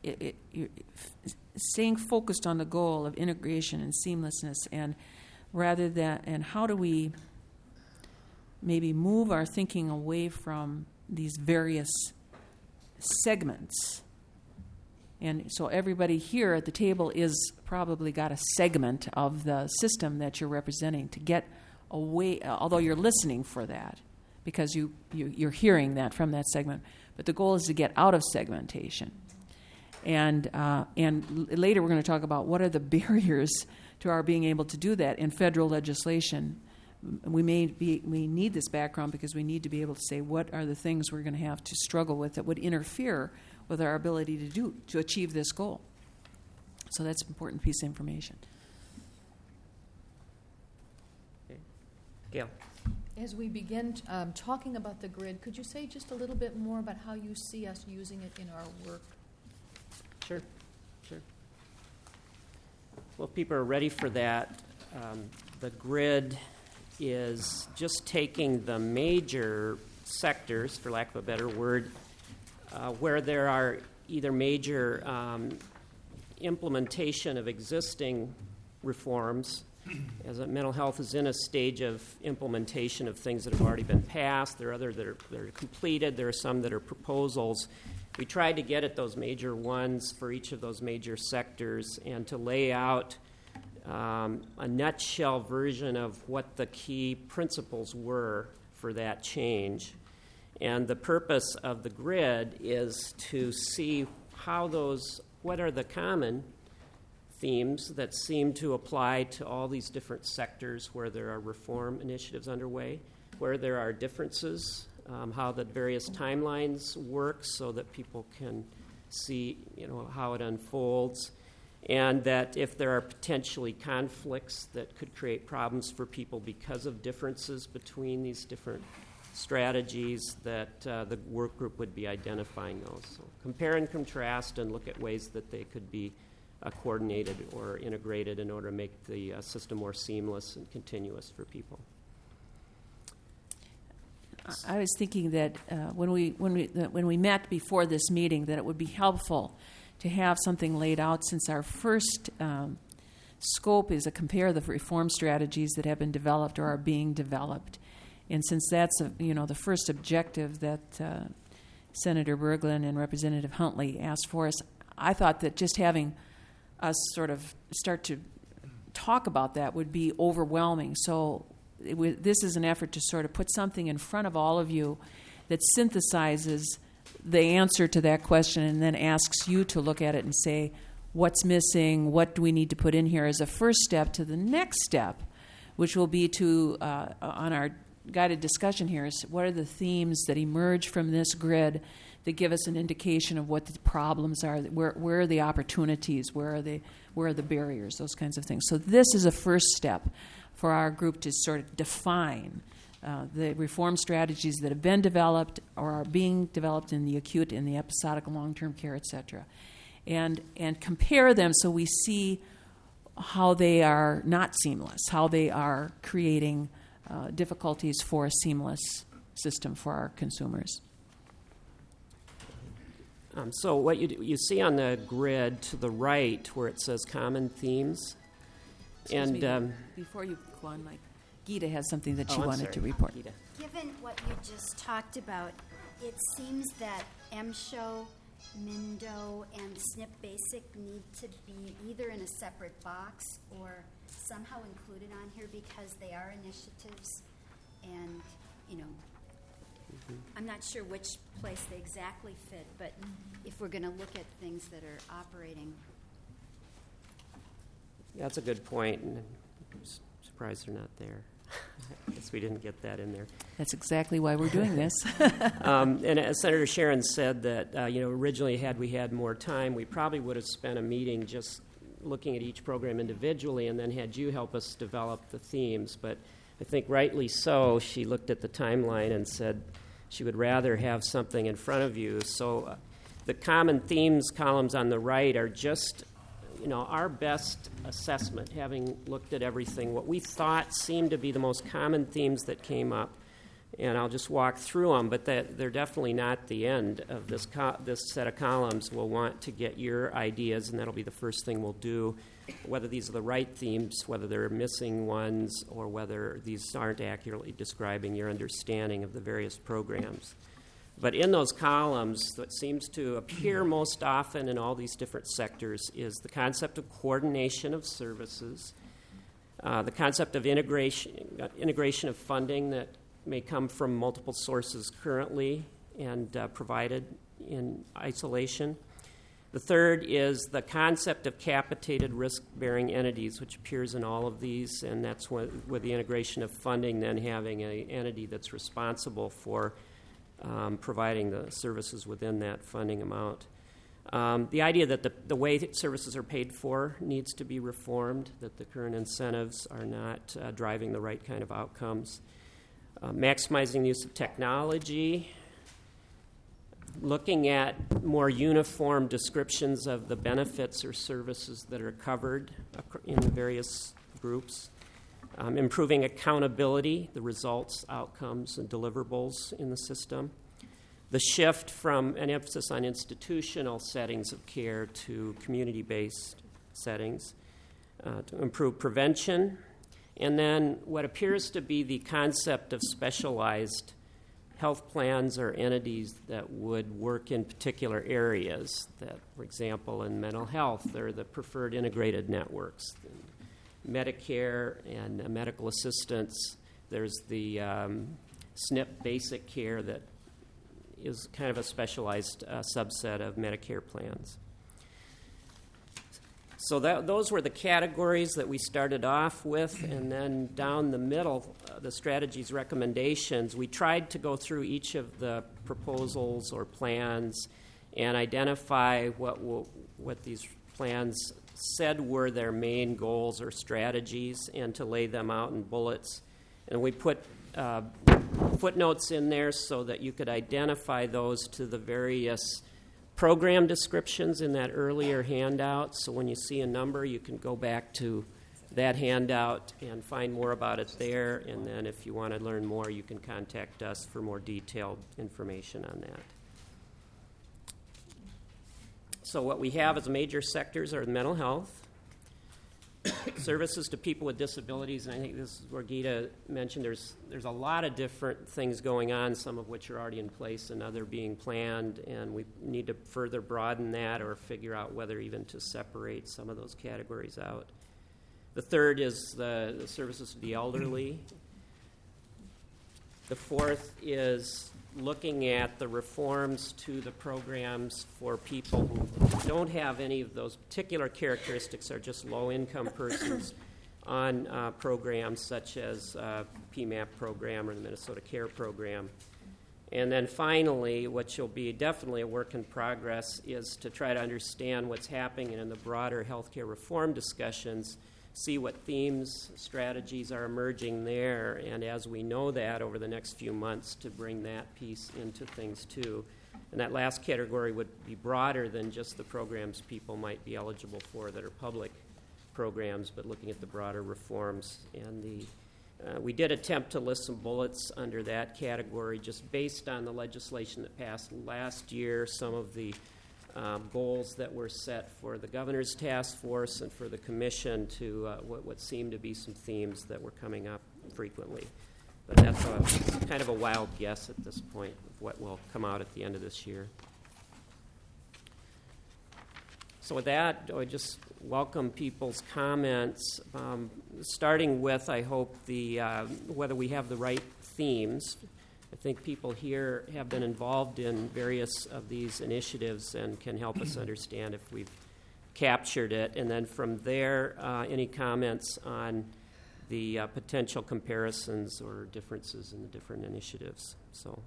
staying focused on the goal of integration and seamlessness, and and how do we maybe move our thinking away from these various segments. And so everybody here at the table is probably got a segment of the system that you're representing to get away, although you're listening for that, because you're hearing that from that segment. But the goal is to get out of segmentation. And later we're going to talk about what are the barriers to our being able to do that in federal legislation. We need this background because we need to be able to say what are the things we're going to have to struggle with that would interfere with our ability to achieve this goal. So that's an important piece of information. Okay. Gail. As we begin talking about the grid, could you say just a little bit more about how you see us using it in our work? Sure. Well, if people are ready for that, the grid is just taking the major sectors, for lack of a better word, where there are either major implementation of existing reforms, as mental health is in a stage of implementation of things that have already been passed. There are others that are completed. There are some that are proposals. We tried to get at those major ones for each of those major sectors and to lay out a nutshell version of what the key principles were for that change. And the purpose of the grid is to see what are the common themes that seem to apply to all these different sectors where there are reform initiatives underway, where there are differences, how the various timelines work so that people can see, how it unfolds, and that if there are potentially conflicts that could create problems for people because of differences between these different strategies, that the work group would be identifying those. So compare and contrast and look at ways that they could be coordinated or integrated in order to make the system more seamless and continuous for people. I was thinking that when we met before this meeting, that it would be helpful to have something laid out, since our first scope is to compare the reform strategies that have been developed or are being developed. And since that's the first objective that Senator Berglund and Representative Huntley asked for us, I thought that just having us sort of start to talk about that would be overwhelming. So this is an effort to sort of put something in front of all of you that synthesizes the answer to that question and then asks you to look at it and say, what's missing, what do we need to put in here as a first step to the next step, which will be to, on our guided discussion here, is what are the themes that emerge from this grid that give us an indication of what the problems are, where are the opportunities, where are the barriers, those kinds of things. So this is a first step for our group to sort of define the reform strategies that have been developed or are being developed in the acute, in the episodic, long-term care, et cetera, and compare them so we see how they are not seamless, how they are creating difficulties for a seamless system for our consumers. So what you see on the grid to the right where it says common themes. Before you go on, Gita has something that she wanted to sorry. report. Gita. Given what you just talked about, it seems that MSHO, MINDO, and SNP Basic need to be either in a separate box or somehow included on here because they are initiatives and, I'm not sure which place they exactly fit, but if we're going to look at things that are operating. That's a good point, and I'm surprised they're not there. I guess we didn't get that in there. That's exactly why we're doing this. And as Senator Sharon said that, originally had we had more time, we probably would have spent a meeting just looking at each program individually and then had you help us develop the themes. But I think rightly so, she looked at the timeline and said she would rather have something in front of you. So the common themes columns on the right are just our best assessment, having looked at everything, what we thought seemed to be the most common themes that came up. And I'll just walk through them, but they're definitely not the end of this set of columns. We'll want to get your ideas, and that'll be the first thing we'll do, whether these are the right themes, whether they're missing ones, or whether these aren't accurately describing your understanding of the various programs. But in those columns, what seems to appear most often in all these different sectors is the concept of coordination of services, the concept of integration of funding that may come from multiple sources currently and provided in isolation. The third is the concept of capitated risk-bearing entities, which appears in all of these, and that's with the integration of funding, then having an entity that's responsible for providing the services within that funding amount. The idea that the way that services are paid for needs to be reformed, that the current incentives are not driving the right kind of outcomes. Maximizing the use of technology, looking at more uniform descriptions of the benefits or services that are covered in the various groups, improving accountability, the results, outcomes, and deliverables in the system, the shift from an emphasis on institutional settings of care to community-based settings, to improve prevention, and then what appears to be the concept of specialized health plans or entities that would work in particular areas. That, for example, in mental health, they're the preferred integrated networks. Medicare and medical assistance, there's the SNP basic care that is kind of a specialized subset of Medicare plans. So those were the categories that we started off with, and then down the middle, the strategy's recommendations, we tried to go through each of the proposals or plans and identify what these plans said were their main goals or strategies, and to lay them out in bullets. And we put footnotes in there so that you could identify those to the various program descriptions in that earlier handout. So when you see a number, you can go back to that handout and find more about it there. And then if you want to learn more, you can contact us for more detailed information on that. So what we have as major sectors are mental health, services to people with disabilities, and I think this is where Gita mentioned there's a lot of different things going on, some of which are already in place and other being planned, and we need to further broaden that or figure out whether even to separate some of those categories out. The third is the services to the elderly. The fourth is looking at the reforms to the programs for people who don't have any of those particular characteristics, are just low-income persons on programs such as PMAP program or the Minnesota Care program. And then finally, what will be definitely a work in progress is to try to understand what's happening in the broader healthcare reform discussions, see what themes, strategies are emerging there, and as we know that over the next few months, to bring that piece into things too. And that last category would be broader than just the programs people might be eligible for that are public programs, but looking at the broader reforms. And we did attempt to list some bullets under that category just based on the legislation that passed last year, some of the goals that were set for the governor's task force and for the commission to what seemed to be some themes that were coming up frequently. But that's kind of a wild guess at this point of what will come out at the end of this year. So with that, I just welcome people's comments, starting with, I hope, whether we have the right themes. I think people here have been involved in various of these initiatives and can help us understand if we've captured it. And then from there, any comments on the potential comparisons or differences in the different initiatives. So.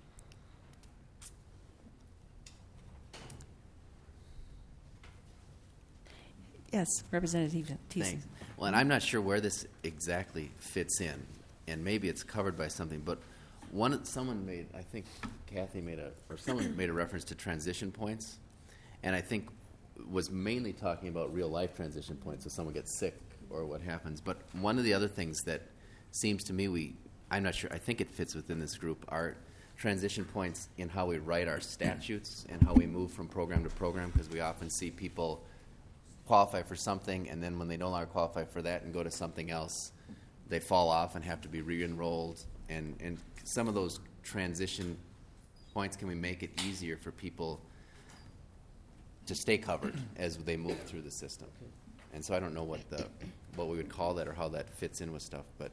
Yes, Representative Thiessen. Thanks. Well, and I'm not sure where this exactly fits in, and maybe it's covered by something, but someone made, I think Kathy someone made a reference to transition points, and I think was mainly talking about real life transition points, so someone gets sick or what happens. But one of the other things that seems to me I'm not sure, I think it fits within this group, are transition points in how we write our statutes and how we move from program to program, because we often see people qualify for something, and then when they no longer qualify for that and go to something else, they fall off and have to be re-enrolled. And some of those transition points, can we make it easier for people to stay covered as they move through the system? And so I don't know what we would call that or how that fits in with stuff, but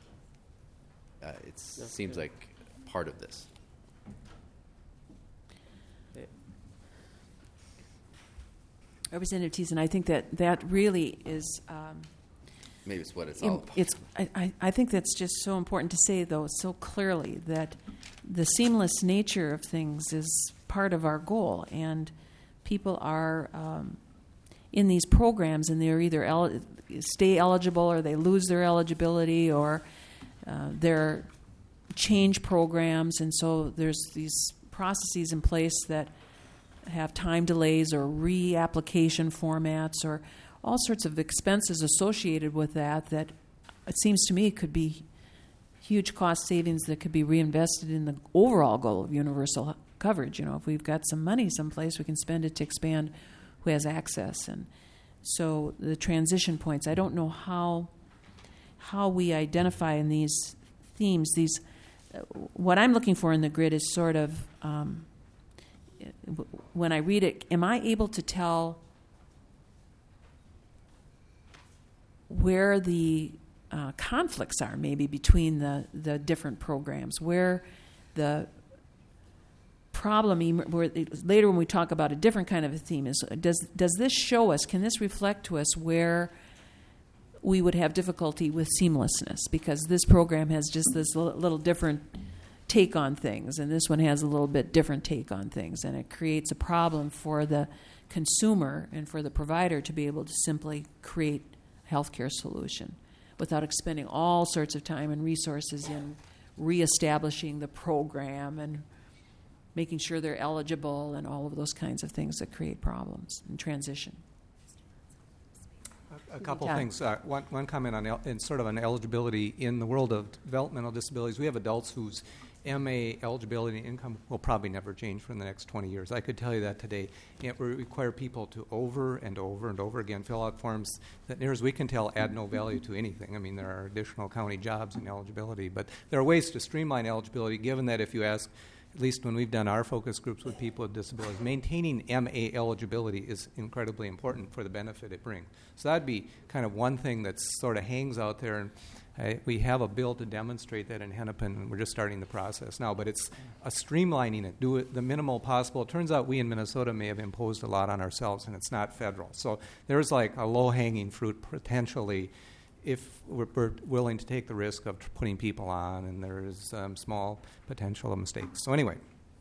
it seems like part of this. Representative Thiessen, I think that really is. Maybe it's what it's all about. I think that's just so important to say, though, so clearly that the seamless nature of things is part of our goal, and people are in these programs, and they're either stay eligible or they lose their eligibility, or they're change programs, and so there's these processes in place that have time delays or reapplication formats or all sorts of expenses associated with that it seems to me could be huge cost savings that could be reinvested in the overall goal of universal coverage. If we've got some money someplace, we can spend it to expand who has access. And so the transition points, I don't know how we identify in these themes, what I'm looking for in the grid is sort of, when I read it, am I able to tell where the conflicts are maybe between the different programs, where the problem, where later when we talk about a different kind of a theme, is does this show us, can this reflect to us where we would have difficulty with seamlessness, because this program has just this little different take on things, and this one has a little bit different take on things, and it creates a problem for the consumer and for the provider to be able to simply create a healthcare solution without expending all sorts of time and resources in reestablishing the program and making sure they're eligible and all of those kinds of things that create problems in transition. A couple things. One comment on sort of on eligibility in the world of developmental disabilities. We have adults whose MA eligibility and income will probably never change for the next 20 years. I could tell you that today. It will require people to over and over and over again fill out forms that, near as we can tell, add no value to anything. I mean, there are additional county jobs and eligibility, but there are ways to streamline eligibility, given that if you ask, at least when we've done our focus groups with people with disabilities, maintaining MA eligibility is incredibly important for the benefit it brings. So that'd be kind of one thing that sort of hangs out there. And we have a bill to demonstrate that in Hennepin, and we're just starting the process now. But it's a streamlining it, do it the minimal possible. It turns out we in Minnesota may have imposed a lot on ourselves, and it's not federal. So there's like a low-hanging fruit potentially if we're willing to take the risk of putting people on, and there is small potential of mistakes. So anyway,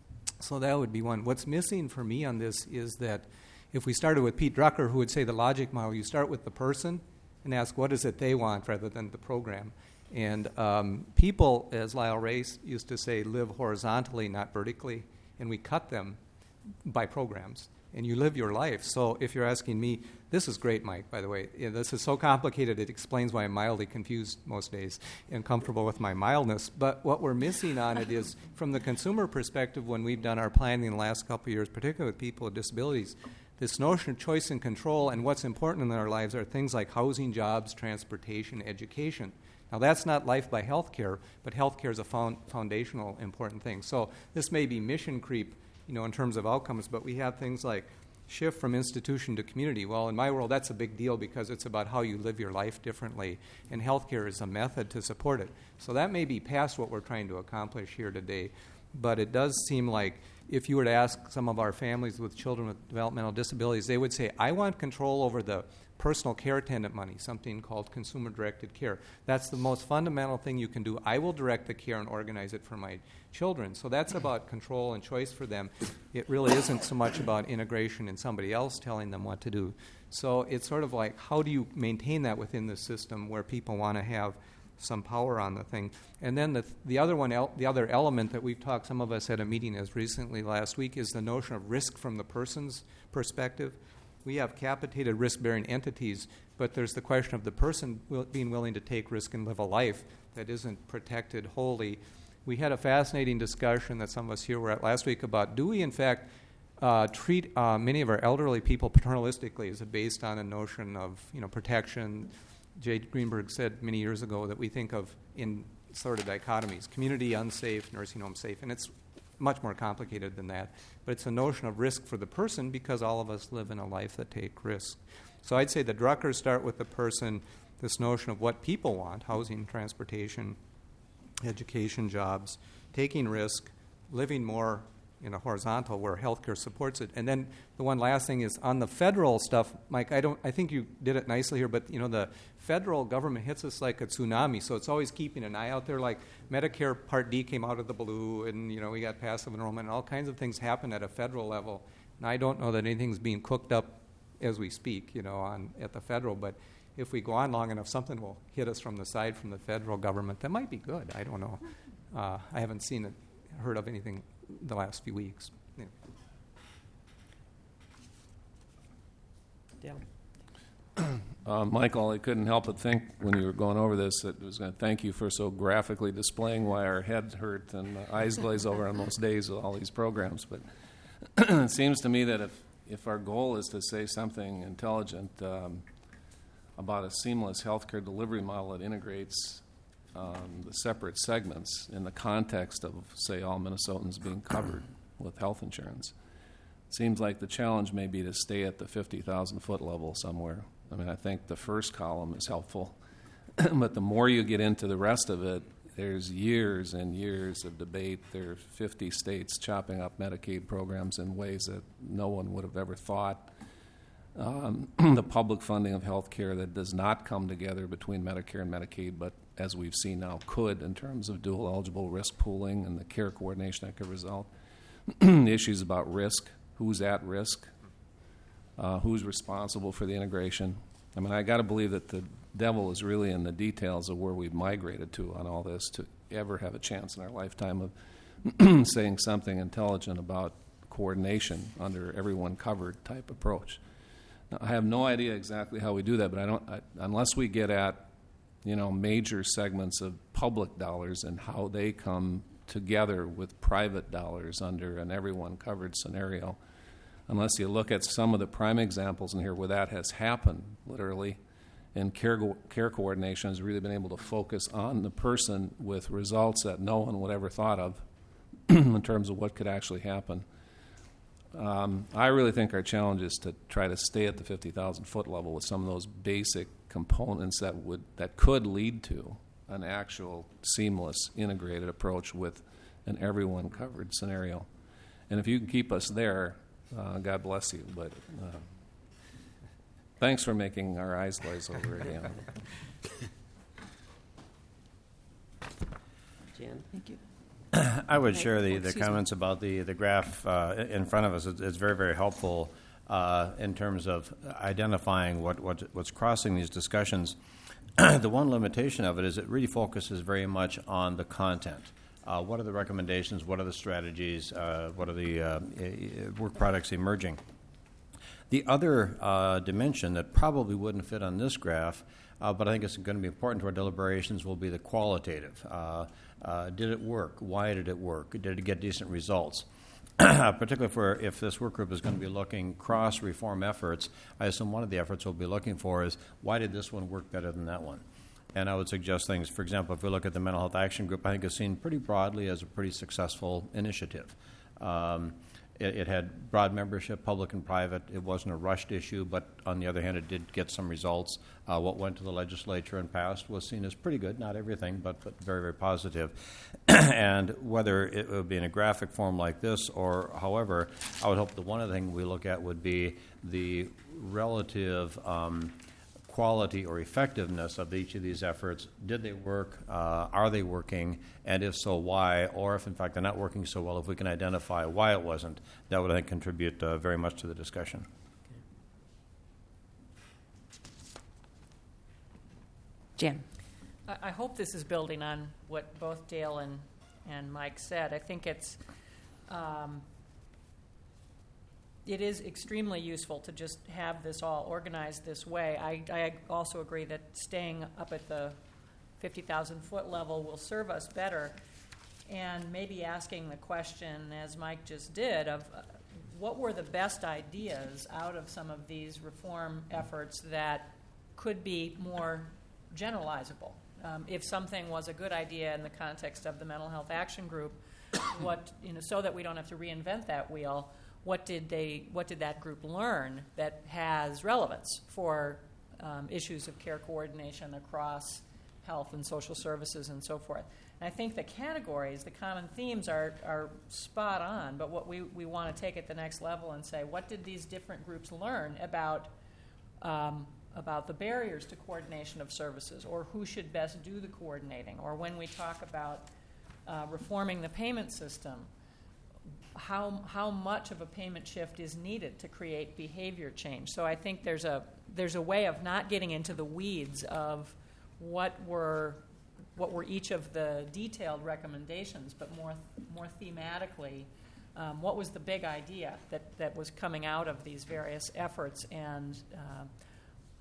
so that would be one. What's missing for me on this is that if we started with Pete Drucker, who would say the logic model, you start with the person and ask what is it they want rather than the program. And people, as Lyle Race used to say, live horizontally, not vertically, and we cut them by programs. And you live your life. So if you're asking me, this is great, Mike, by the way. This is so complicated, it explains why I'm mildly confused most days and comfortable with my mildness. But what we're missing on it is, from the consumer perspective, when we've done our planning in the last couple of years, particularly with people with disabilities, this notion of choice and control and what's important in our lives are things like housing, jobs, transportation, education. Now, that's not life by healthcare, but healthcare is a foundational important thing. So this may be mission creep, in terms of outcomes, but we have things like shift from institution to community. Well, in my world, that's a big deal because it's about how you live your life differently, and healthcare is a method to support it. So that may be past what we're trying to accomplish here today, but it does seem like if you were to ask some of our families with children with developmental disabilities, they would say, I want control over the personal care attendant money, something called consumer-directed care. That's the most fundamental thing you can do. I will direct the care and organize it for my children. So that's about control and choice for them. It really isn't so much about integration and somebody else telling them what to do. So it's sort of like, how do you maintain that within the system where people want to have some power on the thing? And then the other element that we've talked, some of us at a meeting as recently last week, is the notion of risk from the person's perspective. We have capitated risk-bearing entities, but there's the question of the person being willing to take risk and live a life that isn't protected wholly. We had a fascinating discussion that some of us here were at last week about, do we in fact treat many of our elderly people paternalistically? Is it based on a notion of protection? Jay Greenberg said many years ago that we think of in sort of dichotomies, community unsafe, nursing home safe, and it's much more complicated than that. But it's a notion of risk for the person because all of us live in a life that take risk. So I'd say the Druckers start with the person, this notion of what people want, housing, transportation, education, jobs, taking risk, living more in a horizontal where healthcare supports it. And then the one last thing is on the federal stuff, Mike, I think you did it nicely here, but the federal government hits us like a tsunami, so it's always keeping an eye out there. Like Medicare Part D came out of the blue, and we got passive enrollment, and all kinds of things happen at a federal level. And I don't know that anything's being cooked up as we speak, at the federal, but if we go on long enough, something will hit us from the side from the federal government. That might be good. I don't know. I haven't heard of anything the last few weeks. Yeah. Michael, I couldn't help but think when you were going over this that I was going to thank you for so graphically displaying why our head hurt and eyes glaze over on most days with all these programs. But it seems to me that if our goal is to say something intelligent about a seamless healthcare delivery model that integrates the separate segments in the context of, say, all Minnesotans being covered with health insurance, it seems like the challenge may be to stay at the 50,000-foot level somewhere. I mean, I think the first column is helpful, but the more you get into the rest of it, there's years and years of debate. There are 50 states chopping up Medicaid programs in ways that no one would have ever thought. The public funding of health care that does not come together between Medicare and Medicaid, but as we've seen now could in terms of dual eligible risk pooling and the care coordination that could result. The issues about risk, who's at risk, who's responsible for the integration. I mean, I got to believe that the devil is really in the details of where we've migrated to on all this to ever have a chance in our lifetime of saying something intelligent about coordination under everyone covered type approach. Now, I have no idea exactly how we do that, but unless we get at major segments of public dollars and how they come together with private dollars under an everyone covered scenario, unless you look at some of the prime examples in here where that has happened, literally, and care coordination has really been able to focus on the person with results that no one would ever thought of in terms of what could actually happen. I really think our challenge is to try to stay at the 50,000-foot level with some of those basic components that could lead to an actual seamless integrated approach with an everyone covered scenario. And if you can keep us there, God bless you. But thanks for making our eyes glaze over again. Jan? Thank you. I would share the comments about the graph in front of us. It's very, very helpful in terms of identifying what's crossing these discussions. The one limitation of it is it really focuses very much on the content. What are the recommendations? What are the strategies? What are the work products emerging? The other dimension that probably wouldn't fit on this graph, but I think it's going to be important to our deliberations, will be the qualitative. Did it work? Why did it work? Did it get decent results? Particularly if this work group is going to be looking cross-reform efforts, I assume one of the efforts we'll be looking for is why did this one work better than that one? And I would suggest things, for example, if we look at the Mental Health Action Group, I think it's seen pretty broadly as a pretty successful initiative. It had broad membership, public and private. It wasn't a rushed issue, but on the other hand, it did get some results. What went to the legislature and passed was seen as pretty good, not everything, but very, very positive. And whether it would be in a graphic form like this or however, I would hope that one of the things we look at would be the relative quality or effectiveness of each of these efforts. Did they work? Are they working? And if so, why? Or if, in fact, they're not working so well, if we can identify why it wasn't, that would, I think, contribute very much to the discussion. Jan. I hope this is building on what both Dale and Mike said. I think it is extremely useful to just have this all organized this way. I also agree that staying up at the 50,000-foot level will serve us better, and maybe asking the question, as Mike just did, of what were the best ideas out of some of these reform efforts that could be more generalizable. If something was a good idea in the context of the Mental Health Action Group, so that we don't have to reinvent that wheel, what did that group learn that has relevance for issues of care coordination across health and social services and so forth? And I think the categories, the common themes are spot on, but what we want to take at the next level and say, what did these different groups learn about the barriers to coordination of services, or who should best do the coordinating, or when we talk about reforming the payment system, how much of a payment shift is needed to create behavior change. So I think there's a way of not getting into the weeds of what were each of the detailed recommendations, but more thematically, what was the big idea that was coming out of these various efforts, and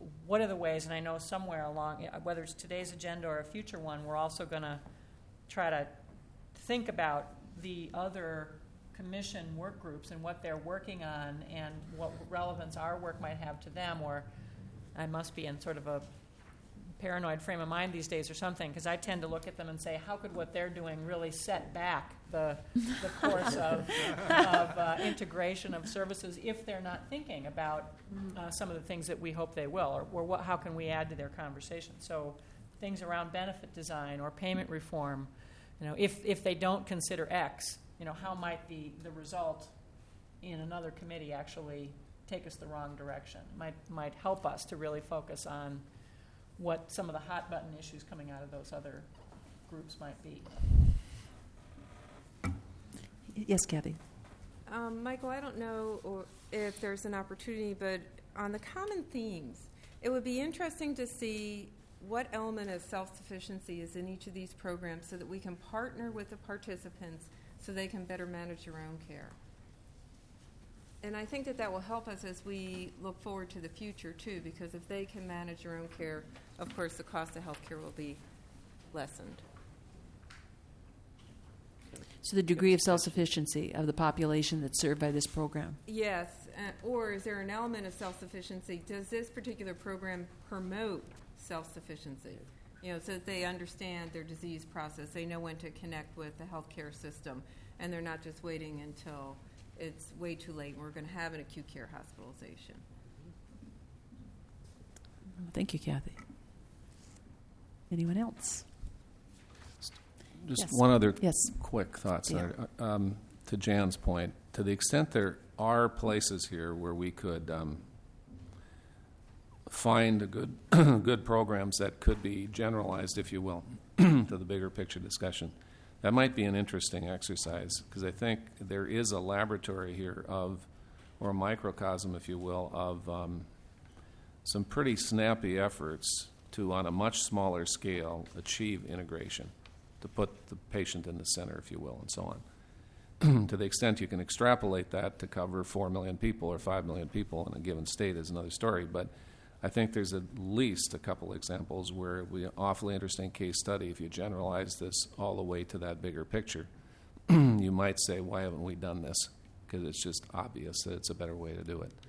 what are the ways, and I know somewhere along, whether it's today's agenda or a future one, we're also going to try to think about the other commission work groups and what they're working on and what relevance our work might have to them, or I must be in sort of a paranoid frame of mind these days or something, because I tend to look at them and say, how could what they're doing really set back the course of integration of services if they're not thinking about some of the things that we hope they will, or how can we add to their conversation? So things around benefit design or payment reform, if they don't consider X, how might the result in another committee actually take us the wrong direction? Might help us to really focus on what some of the hot button issues coming out of those other groups might be. Yes, Kathy. Michael, I don't know if there's an opportunity, but on the common themes, it would be interesting to see what element of self-sufficiency is in each of these programs so that we can partner with the participants so they can better manage their own care. And I think that will help us as we look forward to the future, too, because if they can manage their own care, of course, the cost of health care will be lessened. So the degree of self-sufficiency of the population that's served by this program? Yes. Or is there an element of self-sufficiency? Does this particular program promote self-sufficiency? So that they understand their disease process. They know when to connect with the healthcare system, and they're not just waiting until it's way too late and we're going to have an acute care hospitalization. Thank you, Kathy. Anyone else? Just Yes. one other Yes. quick thought, Yeah. Senator. To Jan's point, to the extent there are places here where we could find a good programs that could be generalized, if you will, to the bigger picture discussion, that might be an interesting exercise, because I think there is a laboratory here or a microcosm, if you will, of some pretty snappy efforts to, on a much smaller scale, achieve integration, to put the patient in the center, if you will, and so on. To the extent you can extrapolate that to cover 4 million people or 5 million people in a given state is another story, but I think there's at least a couple examples where we awfully interesting case study. If you generalize this all the way to that bigger picture, you might say, why haven't we done this? Because it's just obvious that it's a better way to do it.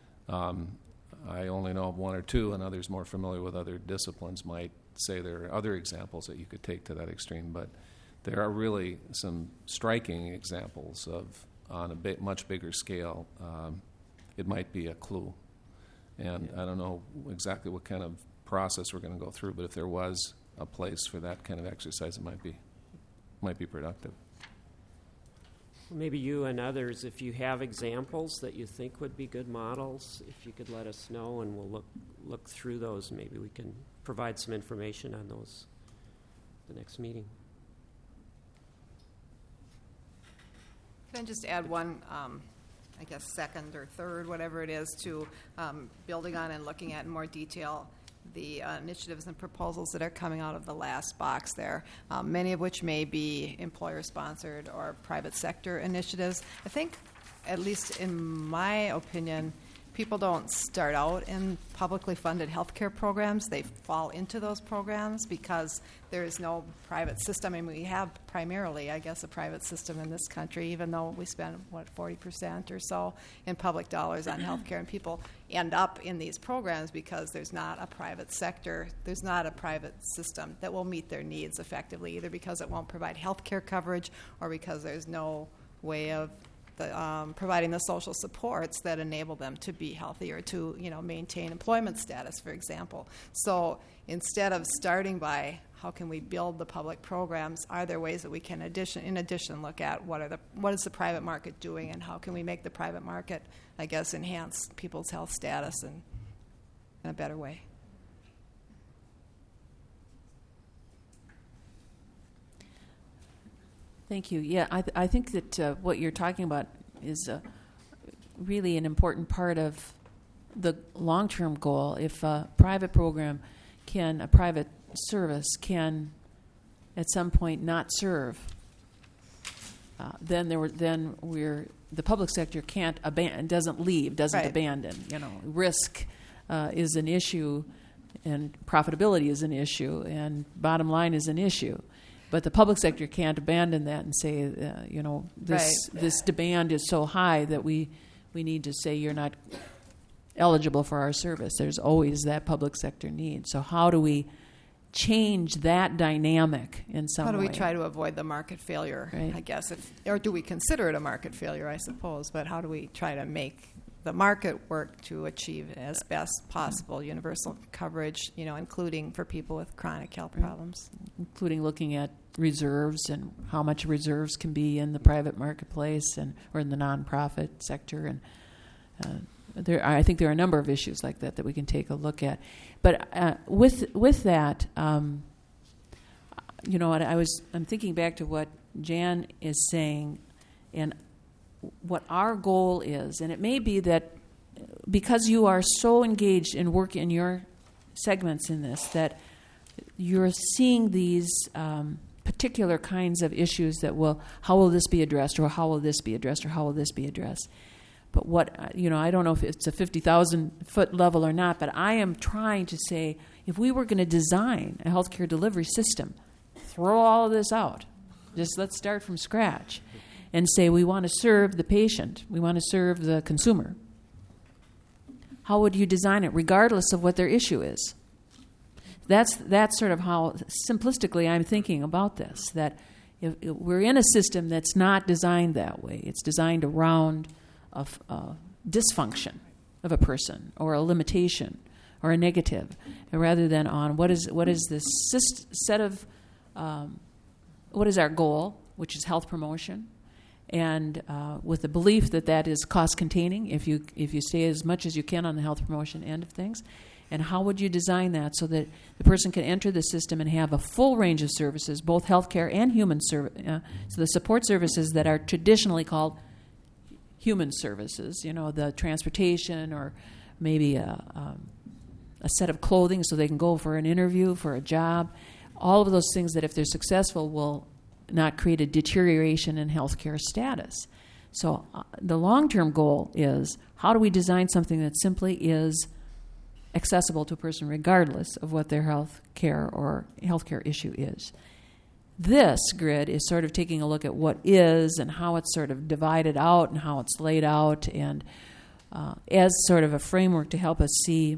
I only know of one or two, and others more familiar with other disciplines might say there are other examples that you could take to that extreme, but there are really some striking examples of, on a much bigger scale, it might be a clue. And I don't know exactly what kind of process we're going to go through, but if there was a place for that kind of exercise, it might be productive. Maybe you and others, if you have examples that you think would be good models, if you could let us know, and we'll look through those. Maybe we can provide some information on those the next meeting. Can I just add one, second or third, whatever it is, to building on and looking at in more detail the initiatives and proposals that are coming out of the last box there, many of which may be employer-sponsored or private sector initiatives. I think, at least in my opinion, people don't start out in publicly funded healthcare programs. They fall into those programs because there is no private system. I mean, we have primarily, I guess, a private system in this country, even though we spend, 40% or so in public dollars on healthcare, and people end up in these programs because there's not a private sector, there's not a private system that will meet their needs effectively, either because it won't provide healthcare coverage or because there's no way of providing the social supports that enable them to be healthy or to maintain employment status, for example. So instead of starting by how can we build the public programs, are there ways that we can in addition look at what is the private market doing, and how can we make the private market, enhance people's health status in a better way? Thank you. Yeah, I think that what you're talking about is really an important part of the long-term goal. If a private service can, at some point, not serve, then the public sector doesn't leave, doesn't Right. abandon. Risk is an issue, and profitability is an issue, and bottom line is an issue. But the public sector can't abandon that and say, this demand is so high that we need to say you're not eligible for our service. There's always that public sector need. So how do we change that dynamic in some way? How do we try to avoid the market failure, I guess? Or do we consider it a market failure, I suppose, but how do we try to make the market work to achieve as best possible universal coverage, including for people with chronic health problems? Including looking at reserves and how much reserves can be in the private marketplace or in the nonprofit sector. And I think there are a number of issues like that we can take a look at. But with that, I'm thinking back to what Jan is saying and what our goal is. And it may be that because you are so engaged in work in your segments in this, that you're seeing these particular kinds of issues that how will this be addressed, or how will this be addressed, or how will this be addressed? But I don't know if it's a 50,000-foot level or not, but I am trying to say, if we were going to design a healthcare delivery system, throw all of this out. Just let's start from scratch and say we want to serve the patient. We want to serve the consumer. How would you design it, regardless of what their issue is? That's sort of how simplistically I'm thinking about this, that if we're in a system that's not designed that way. It's designed around a dysfunction of a person, or a limitation, or a negative, and rather than on what is this set of what is our goal, which is health promotion, and with the belief that is cost containing if you stay as much as you can on the health promotion end of things. And how would you design that so that the person can enter the system and have a full range of services, both healthcare and human service, so the support services that are traditionally called human services, the transportation, or maybe a set of clothing so they can go for an interview, for a job, all of those things that if they're successful will not create a deterioration in healthcare status. So the long-term goal is, how do we design something that simply is accessible to a person regardless of what their health care or healthcare issue is? This grid is sort of taking a look at what is and how it's sort of divided out and how it's laid out, and as sort of a framework to help us see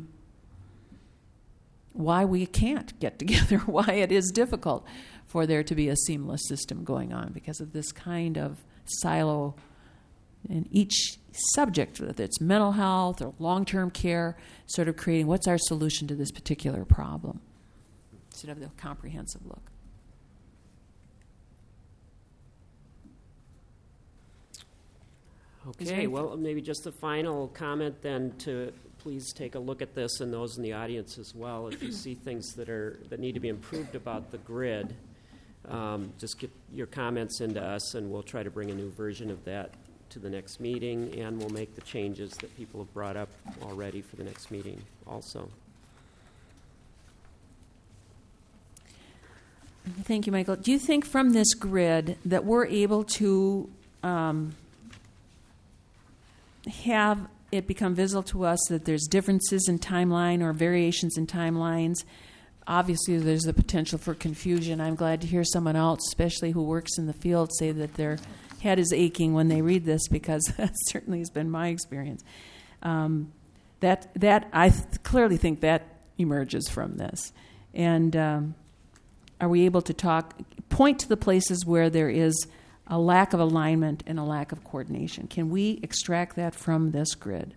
why we can't get together, why it is difficult for there to be a seamless system going on because of this kind of silo in each subject, whether it's mental health or long-term care, sort of creating what's our solution to this particular problem instead of the comprehensive look. Okay, well, maybe just a final comment then to please take a look at this, and those in the audience as well. If you see things that need to be improved about the grid, just get your comments into us, and we'll try to bring a new version of that to the next meeting, and we'll make the changes that people have brought up already for the next meeting also. Thank you, Michael. Do you think from this grid that we're able to have it become visible to us that there's differences in timeline or variations in timelines? Obviously, there's the potential for confusion. I'm glad to hear someone else, especially who works in the field, say that their head is aching when they read this, because that certainly has been my experience. That I clearly think that emerges from this. And are we able to point to the places where there is a lack of alignment and a lack of coordination? Can we extract that from this grid?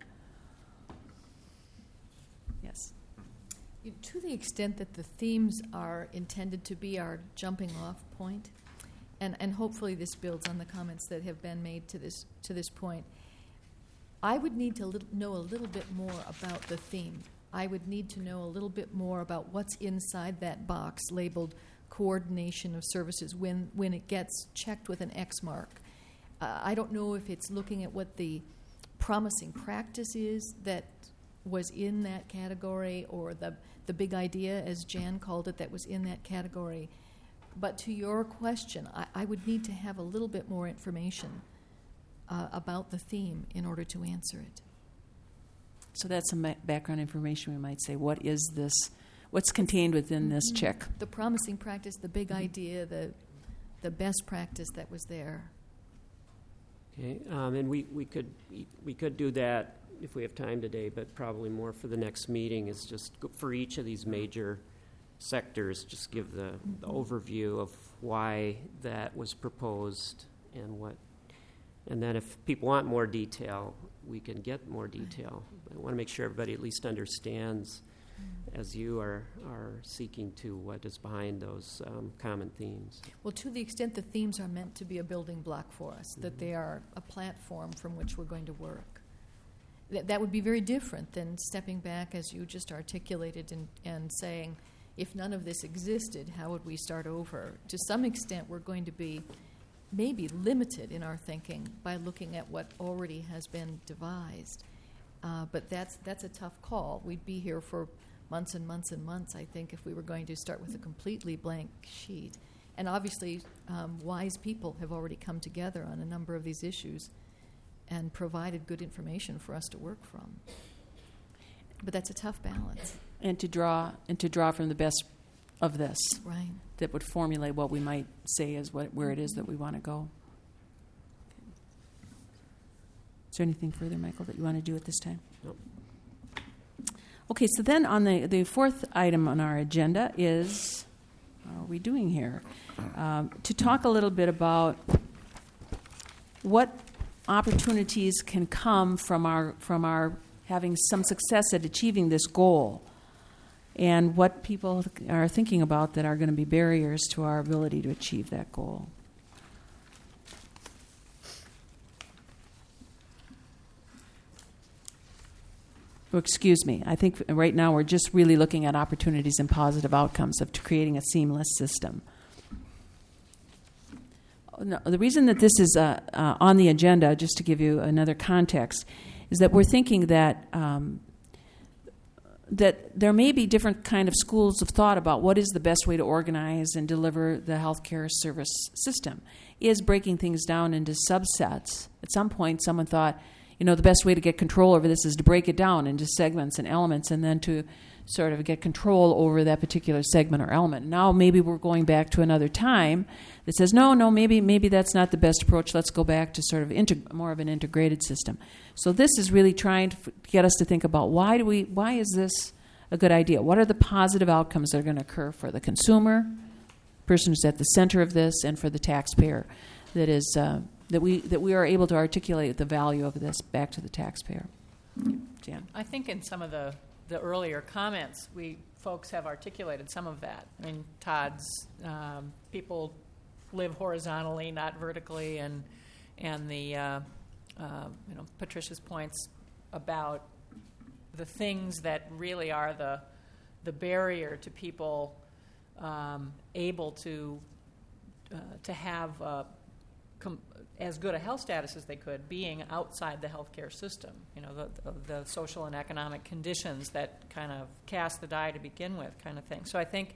Yes. To the extent that the themes are intended to be our jumping off point, and hopefully this builds on the comments that have been made to this point, I would need to know a little bit more about the theme. I would need to know a little bit more about what's inside that box labeled coordination of services when it gets checked with an X mark. I don't know if it's looking at what the promising practice is that was in that category, or the big idea, as Jan called it, that was in that category. But to your question, I would need to have a little bit more information about the theme in order to answer it. So that's some background information. We might say, what is this? What's contained within this check? The promising practice, the big idea, the best practice that was there. Okay, and we could do that if we have time today, but probably more for the next meeting is just for each of these major sectors, just give the overview of why that was proposed and what. And then if people want more detail, we can get more detail. I want to make sure everybody at least understands, as you are seeking to, what is behind those common themes. Well, to the extent the themes are meant to be a building block for us, that they are a platform from which we're going to work. That would be very different than stepping back, as you just articulated, and saying, if none of this existed, how would we start over? To some extent, we're going to be maybe limited in our thinking by looking at what already has been devised. But that's a tough call. We'd be here for months and months and months, I think, if we were going to start with a completely blank sheet. And obviously, wise people have already come together on a number of these issues and provided good information for us to work from. But that's a tough balance. And to draw from the best of this. Right. That would formulate what we might say is where it is that we want to go. Is there anything further, Michael, that you want to do at this time? Nope. Okay, so then on the fourth item on our agenda is, how are we doing here? To talk a little bit about what opportunities can come from our having some success at achieving this goal, and what people are thinking about that are going to be barriers to our ability to achieve that goal. Oh, excuse me. I think right now we're just really looking at opportunities and positive outcomes of creating a seamless system. No, the reason that this is on the agenda, just to give you another context, is that we're thinking that that there may be different kind of schools of thought about what is the best way to organize and deliver the healthcare service system. Is breaking things down into subsets. At some point, someone thought, the best way to get control over this is to break it down into segments and elements, and then to sort of get control over that particular segment or element. Now maybe we're going back to another time that says, no, maybe that's not the best approach. Let's go back to sort of more of an integrated system. So this is really trying to get us to think about why is this a good idea? What are the positive outcomes that are going to occur for the consumer, person who's at the center of this, and for the taxpayer? That is that we are able to articulate the value of this back to the taxpayer. Jan? I think in some of the earlier comments, folks have articulated some of that. I mean, Todd's people live horizontally, not vertically, and the Patricia's points about the things that really are the barrier to people able to have as good a health status as they could, being outside the healthcare system. The social and economic conditions that kind of cast the die to begin with, kind of thing. So I think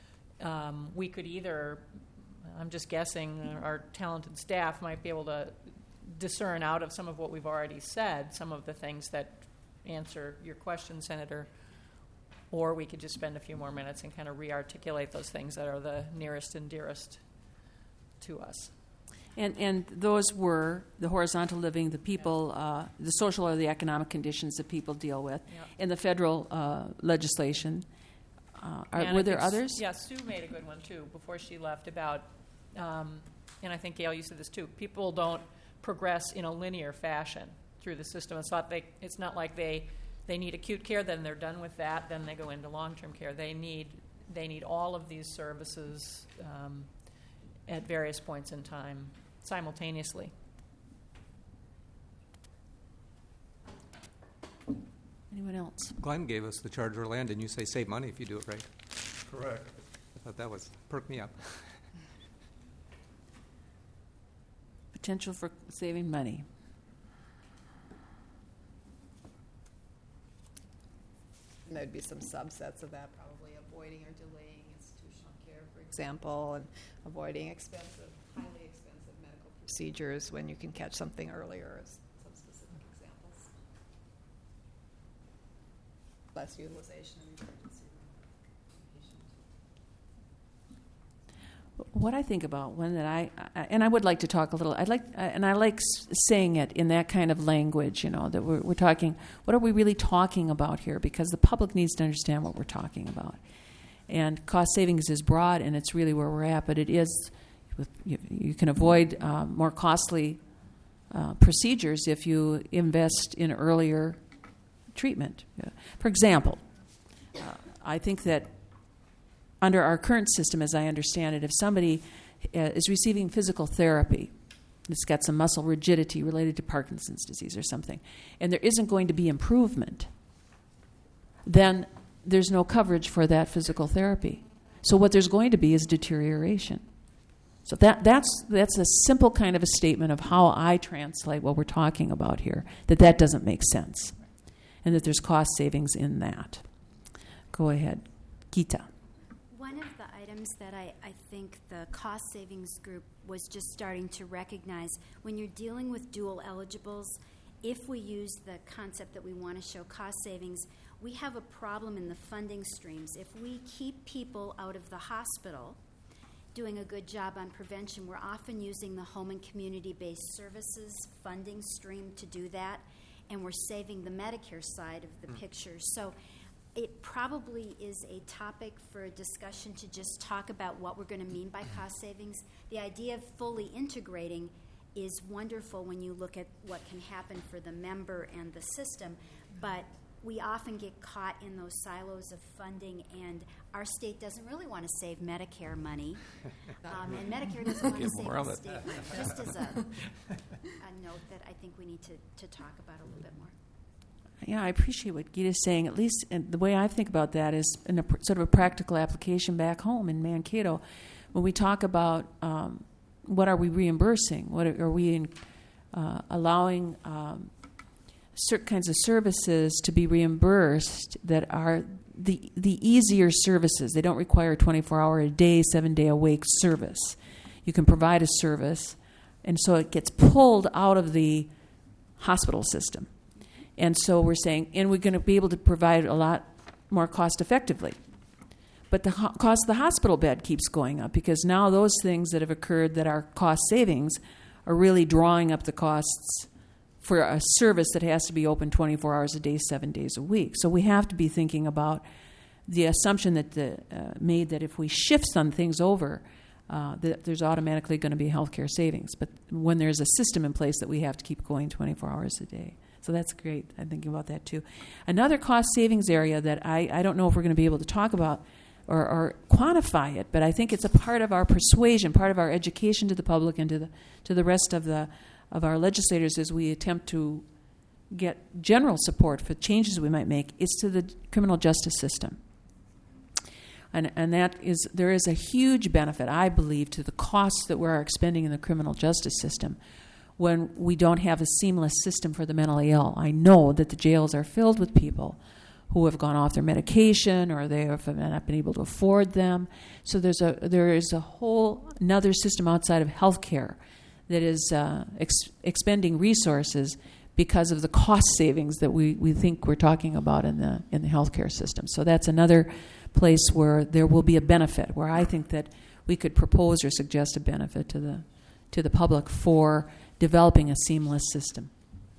we could either, I'm just guessing, our talented staff might be able to discern out of some of what we've already said, some of the things that answer your question, Senator, or we could just spend a few more minutes and kind of re-articulate those things that are the nearest and dearest to us. And those were the horizontal living, the people, the social or the economic conditions that people deal with, in the federal legislation. Were there others? Yeah, Sue made a good one, too, before she left about, and I think, Gail, you said this, too, people don't progress in a linear fashion through the system. It's not like they need acute care, then they're done with that, then they go into long-term care. They need all of these services at various points in time simultaneously. Anyone else? Glenn gave us the charge of land, and you say save money if you do it right. Correct. I thought that was perk me up. Potential for saving money. And there'd be some subsets of that, probably avoiding or delaying institutional care, for example, and avoiding highly expensive medical procedures when you can catch something earlier, as some specific examples. less utilization of emergency room. What I think about one that I would like to talk a little. I like saying it in that kind of language. That we're talking. What are we really talking about here? Because the public needs to understand what we're talking about. And cost savings is broad, and it's really where we're at. But it is. You can avoid more costly procedures if you invest in earlier treatment. For example, I think that under our current system, as I understand it, if somebody is receiving physical therapy, it's got some muscle rigidity related to Parkinson's disease or something, and there isn't going to be improvement, then there's no coverage for that physical therapy. So what there's going to be is deterioration. So that's a simple kind of a statement of how I translate what we're talking about here, that doesn't make sense, and that there's cost savings in that. Go ahead. Gita. One of the items that I think the cost savings group was just starting to recognize, when you're dealing with dual eligibles, if we use the concept that we want to show cost savings, we have a problem in the funding streams. If we keep people out of the hospital doing a good job on prevention, we're often using the home and community-based services funding stream to do that, and we're saving the Medicare side of the picture. So it probably is a topic for a discussion to just talk about what we're going to mean by cost savings. The idea of fully integrating is wonderful when you look at what can happen for the member and the system, but we often get caught in those silos of funding, and our state doesn't really want to save Medicare money, and Medicare doesn't want to save the state money. Just as a note that I think we need to talk about a little bit more. Yeah, I appreciate what Gita's saying. At least the way I think about that is in a sort of a practical application back home in Mankato. When we talk about what are we reimbursing, what are we allowing certain kinds of services to be reimbursed that are the easier services. They don't require a 24-hour-a-day, 7-day-a-week service. You can provide a service, and so it gets pulled out of the hospital system. And so we're saying, and we're going to be able to provide a lot more cost effectively. But the cost of the hospital bed keeps going up, because now those things that have occurred that are cost savings are really drawing up the costs for a service that has to be open 24 hours a day, 7 days a week. So we have to be thinking about the assumption that made that if we shift some things over, that there's automatically going to be healthcare savings. But when there's a system in place that we have to keep going 24 hours a day. So that's great. I'm thinking about that too. Another cost savings area that I don't know if we're going to be able to talk about or quantify it, but I think it's a part of our persuasion, part of our education to the public and to the rest of our legislators as we attempt to get general support for changes we might make, is to the criminal justice system. And that is, there is a huge benefit, I believe, to the costs that we're expending in the criminal justice system when we don't have a seamless system for the mentally ill. I know that the jails are filled with people who have gone off their medication or they have not been able to afford them. So there is a whole another system outside of healthcare that is expending resources because of the cost savings that we think we're talking about in the healthcare system. So that's another place where there will be a benefit, where I think that we could propose or suggest a benefit to the public for developing a seamless system.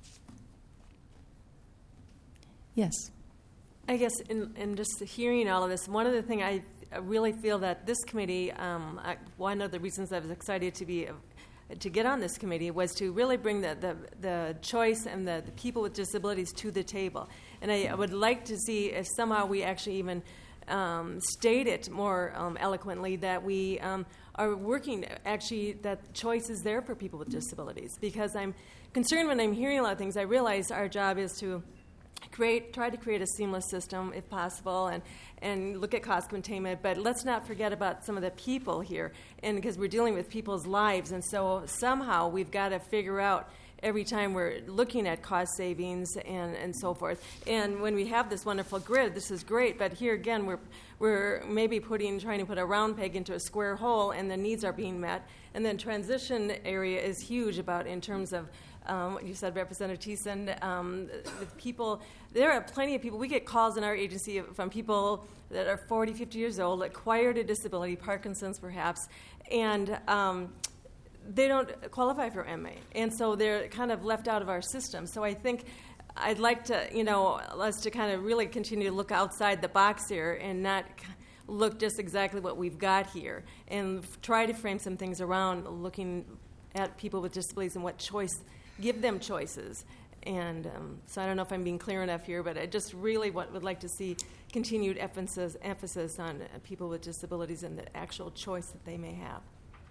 Yes. I guess in just hearing all of this, one of the things I really feel that this committee, one of the reasons I was excited to get on this committee was to really bring the choice and the people with disabilities to the table. And I would like to see if somehow we actually even state it more eloquently, that we are working, actually, that choice is there for people with disabilities. Because I'm concerned when I'm hearing a lot of things, I realize our job is to try to create a seamless system if possible, and look at cost containment, but let's not forget about some of the people here, and because we're dealing with people's lives, and so somehow we've got to figure out every time we're looking at cost savings and so forth. And when we have this wonderful grid, this is great, but here again we're maybe trying to put a round peg into a square hole, and the needs are being met. And then transition area is huge in terms of what you said, Representative Thiessen, with people. There are plenty of people. We get calls in our agency from people that are 40, 50 years old, acquired a disability, Parkinson's perhaps, and they don't qualify for MA. And so they're kind of left out of our system. So I think I'd like to, us to kind of really continue to look outside the box here and not look just exactly what we've got here, and try to frame some things around looking at people with disabilities and what choice, give them choices. And so I don't know if I'm being clear enough here, but I just really would like to see continued emphasis on people with disabilities and the actual choice that they may have.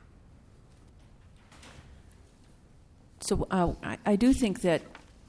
So I do think that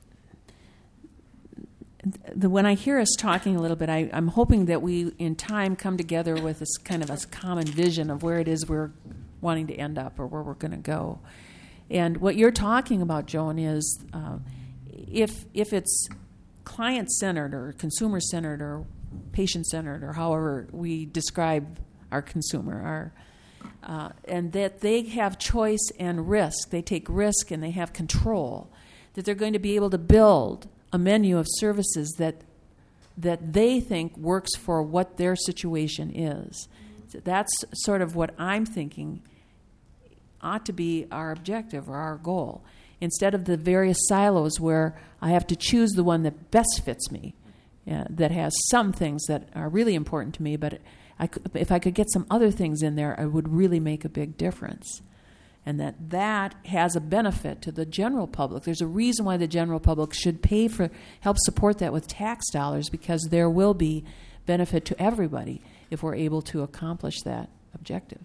when I hear us talking a little bit, I'm hoping that we, in time, come together with this kind of a common vision of where it is we're wanting to end up or where we're going to go. And what you're talking about, Joan, is if it's client-centered or consumer-centered or patient-centered or however we describe our consumer, and that they have choice and risk, they take risk and they have control, that they're going to be able to build a menu of services that they think works for what their situation is. That's sort of what I'm thinking ought to be our objective or our goal, instead of the various silos where I have to choose the one that best fits me, that has some things that are really important to me, but if I could get some other things in there, it would really make a big difference. And that has a benefit to the general public. There's a reason why the general public should help support that with tax dollars, because there will be benefit to everybody if we're able to accomplish that objective.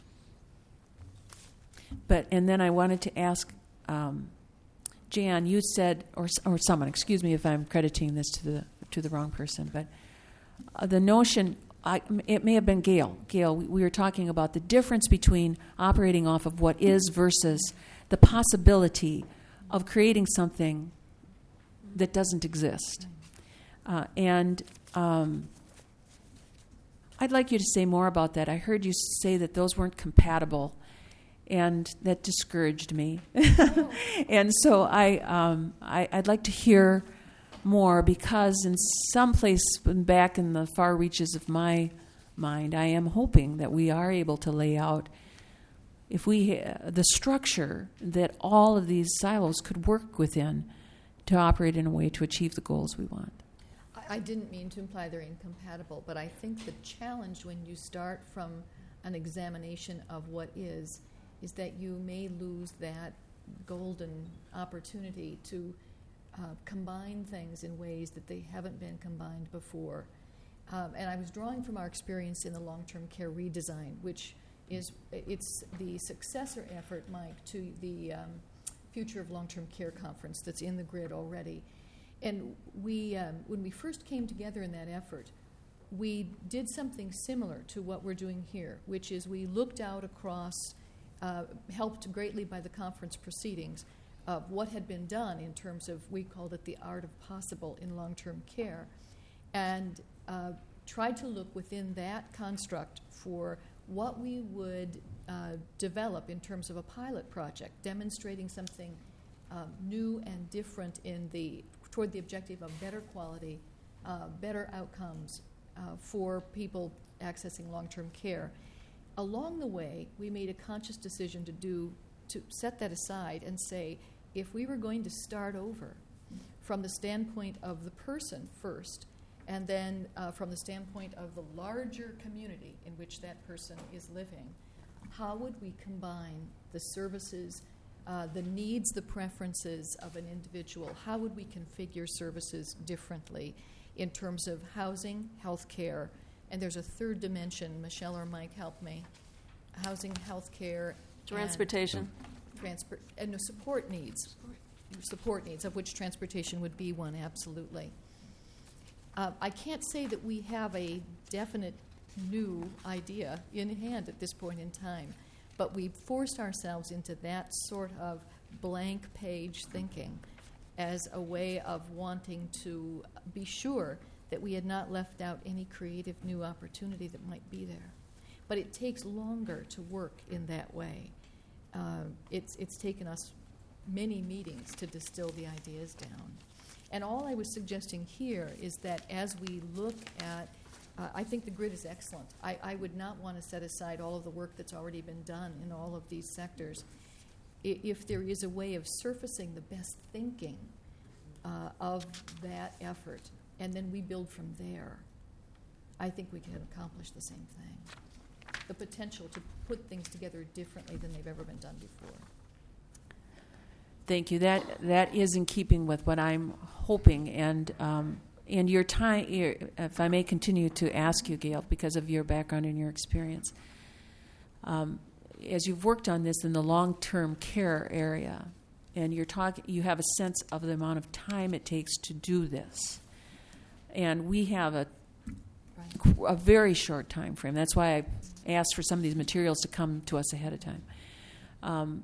And then I wanted to ask, Jan, you said, or someone, excuse me if I'm crediting this to the wrong person, but the notion. It may have been Gail. Gail, we were talking about the difference between operating off of what is versus the possibility of creating something that doesn't exist. And I'd like you to say more about that. I heard you say that those weren't compatible, and that discouraged me. And so I'd like to hear more, because in some place back in the far reaches of my mind, I am hoping that we are able to lay out the structure that all of these silos could work within to operate in a way to achieve the goals we want. I didn't mean to imply they're incompatible, but I think the challenge when you start from an examination of what is that you may lose that golden opportunity to combine things in ways that they haven't been combined before. And I was drawing from our experience in the long-term care redesign, which it's the successor effort, Mike, to the Future of Long-Term Care Conference that's in the grid already. And we, when we first came together in that effort, we did something similar to what we're doing here, which is we looked out across, helped greatly by the conference proceedings, of what had been done in terms of, we called it the art of possible in long-term care, and tried to look within that construct for what we would develop in terms of a pilot project, demonstrating something new and different toward the objective of better quality, better outcomes for people accessing long-term care. Along the way, we made a conscious decision to set that aside and say, if we were going to start over from the standpoint of the person first, and then from the standpoint of the larger community in which that person is living, how would we combine the services, the needs, the preferences of an individual? How would we configure services differently in terms of housing, health care, and there's a third dimension, Michelle or Mike, help me, housing, health care, transportation. And support needs, of which transportation would be one, absolutely. I can't say that we have a definite new idea in hand at this point in time, but we forced ourselves into that sort of blank page thinking as a way of wanting to be sure that we had not left out any creative new opportunity that might be there. But it takes longer to work in that way. It's taken us many meetings to distill the ideas down. And all I was suggesting here is that as we look at, I think the grid is excellent. I would not want to set aside all of the work that's already been done in all of these sectors. If there is a way of surfacing the best thinking of that effort, and then we build from there, I think we can accomplish the same thing. The potential to put things together differently than they've ever been done before. Thank you. That is in keeping with what I'm hoping, and your time. If I may continue to ask you, Gail, because of your background and your experience, as you've worked on this in the long-term care area, and you have a sense of the amount of time it takes to do this, and we have a very short time frame. That's why I asked for some of these materials to come to us ahead of time.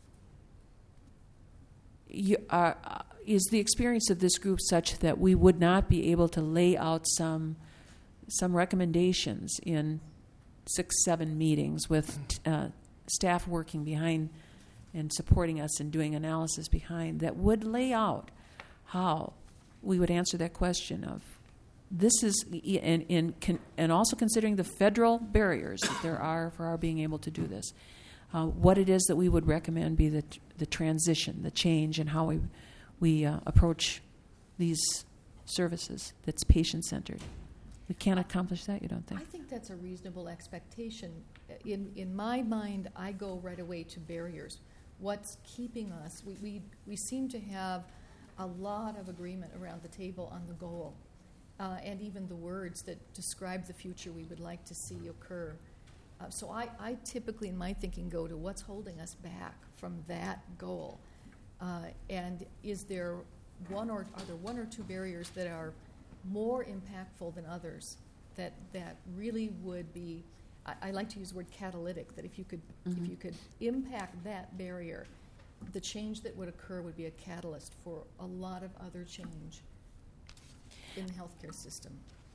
Is the experience of this group such that we would not be able to lay out some recommendations in 6-7 meetings with staff working behind and supporting us and doing analysis behind that would lay out how we would answer that question of this is and also considering the federal barriers that there are for our being able to do this, what it is that we would recommend be the transition, the change, and how we approach these services that's patient-centered. We can't accomplish that, you don't think? I think that's a reasonable expectation. In my mind, I go right away to barriers. What's keeping us? We seem to have a lot of agreement around the table on the goal, and even the words that describe the future we would like to see occur. So I typically, in my thinking, go to what's holding us back from that goal, and are there one or two barriers that are more impactful than others that really would be, I like to use the word catalytic, that if you could impact that barrier, the change that would occur would be a catalyst for a lot of other change in the healthcare system.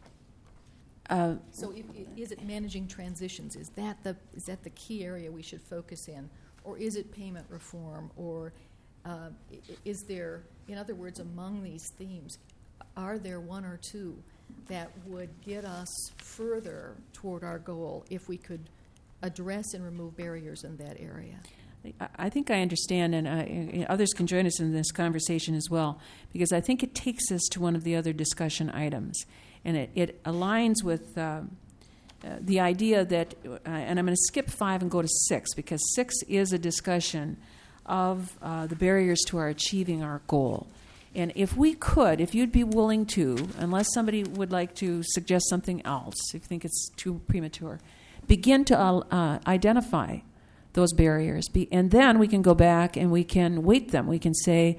So is it managing transitions? Is that the key area we should focus in? Or is it payment reform? Or is there, in other words, among these themes, are there one or two that would get us further toward our goal if we could address and remove barriers in that area? I think I understand, and others can join us in this conversation as well, because I think it takes us to one of the other discussion items. And it aligns with the idea that, and I'm going to skip 5 and go to 6, because 6 is a discussion of the barriers to our achieving our goal. And if you'd be willing to, unless somebody would like to suggest something else, if you think it's too premature, begin to identify those barriers. And then we can go back and we can weight them. We can say,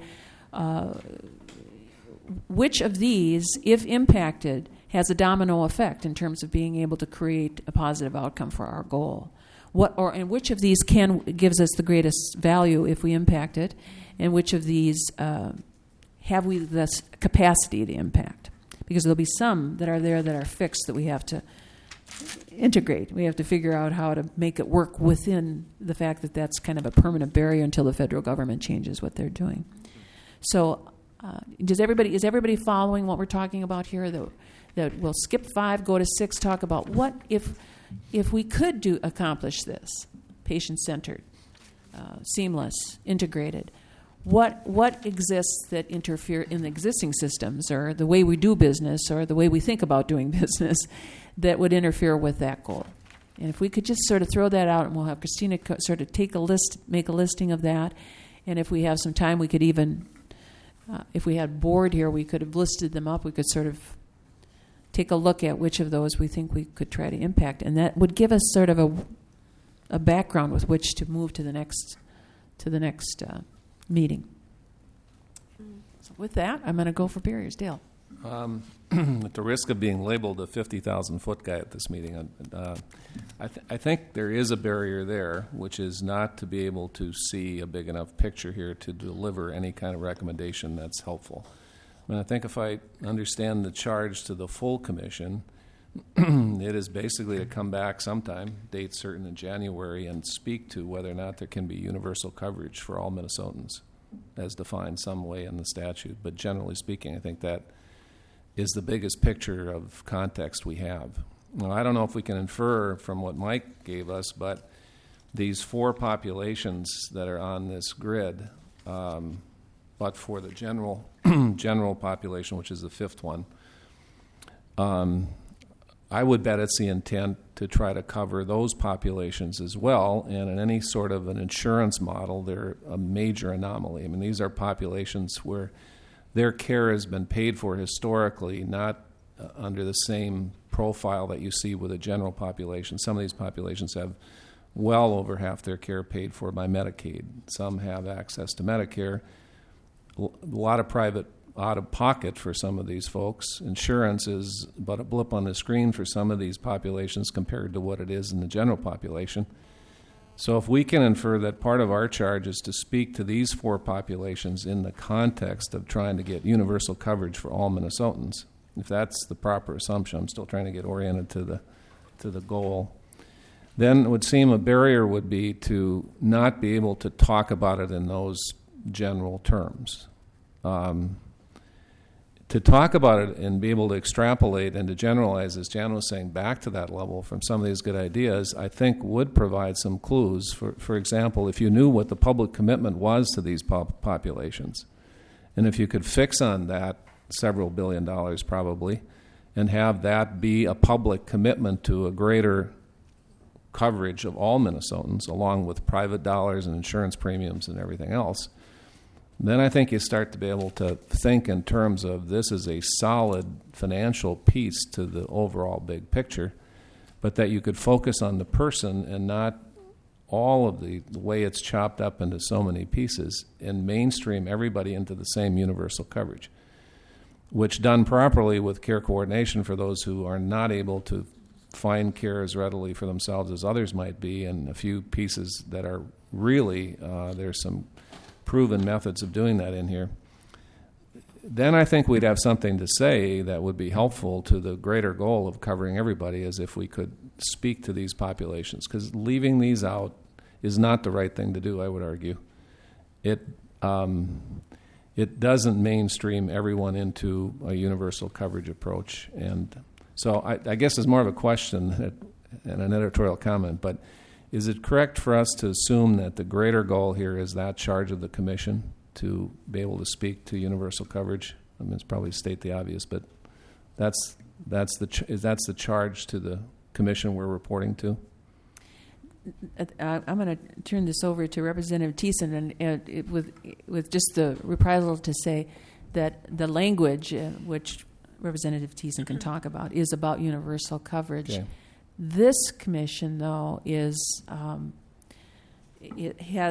which of these, if impacted, has a domino effect in terms of being able to create a positive outcome for our goal? And which of these gives us the greatest value if we impact it, and which of these have we the capacity to impact? Because there'll be some that are there that are fixed that we have to integrate. We have to figure out how to make it work within the fact that that's kind of a permanent barrier until the federal government changes what they're doing. So is everybody following what we're talking about here? That we'll skip 5, go to 6, talk about what if we could accomplish this, patient-centered, seamless, integrated. What exists that interfere in the existing systems, or the way we do business, or the way we think about doing business, that would interfere with that goal? And if we could just sort of throw that out, and we'll have Christina sort of make a listing of that. And if we have some time, we could even, if we had board here, we could have listed them up. We could sort of take a look at which of those we think we could try to impact, and that would give us sort of a background with which to move to the next meeting. So with that, I'm going to go for barriers. Dale. At the risk of being labeled a 50,000-foot guy at this meeting, I think there is a barrier there, which is not to be able to see a big enough picture here to deliver any kind of recommendation that's helpful. I think if I understand the charge to the full commission, it is basically to come back sometime, date certain in January, and speak to whether or not there can be universal coverage for all Minnesotans. as defined some way in the statute. But generally speaking, I think that is the biggest picture of context we have. Now, I don't know if we can infer from what Mike gave us, but these 4 populations that are on this grid, but for the general general population, which is the 5th one, I would bet it's the intent to try to cover those populations as well. And in any sort of an insurance model, they're a major anomaly. I mean, these are populations where their care has been paid for historically, not under the same profile that you see with a general population. Some of these populations have well over half their care paid for by Medicaid. Some have access to Medicare. A lot of private out-of-pocket for some of these folks. Insurance is but a blip on the screen for some of these populations compared to what it is in the general population. So if we can infer that part of our charge is to speak to these 4 populations in the context of trying to get universal coverage for all Minnesotans, if that's the proper assumption, I'm still trying to get oriented to the goal, then it would seem a barrier would be to not be able to talk about it in those general terms. To talk about it and be able to extrapolate and to generalize, as Jan was saying, back to that level from some of these good ideas, I think would provide some clues. For example, if you knew what the public commitment was to these populations, and if you could fix on that several $billion probably, and have that be a public commitment to a greater coverage of all Minnesotans, along with private dollars and insurance premiums and everything else, then I think you start to be able to think in terms of this is a solid financial piece to the overall big picture, but that you could focus on the person and not all of the way it's chopped up into so many pieces and mainstream everybody into the same universal coverage, which done properly with care coordination for those who are not able to find care as readily for themselves as others might be, and a few pieces that are really, there's some proven methods of doing that in here, then I think we'd have something to say that would be helpful to the greater goal of covering everybody, as if we could speak to these populations. Because leaving these out is not the right thing to do, I would argue. It doesn't mainstream everyone into a universal coverage approach. And so I guess it's more of a question and an editorial comment, but is it correct for us to assume that the greater goal here is that charge of the commission to be able to speak to universal coverage? I mean, it's probably state the obvious, but that's the charge to the commission we're reporting to? I'm going to turn this over to Representative Thiessen, and with just the reprisal to say that the language, which Representative Thiessen can talk about, is about universal coverage. Okay. This commission, though, is it has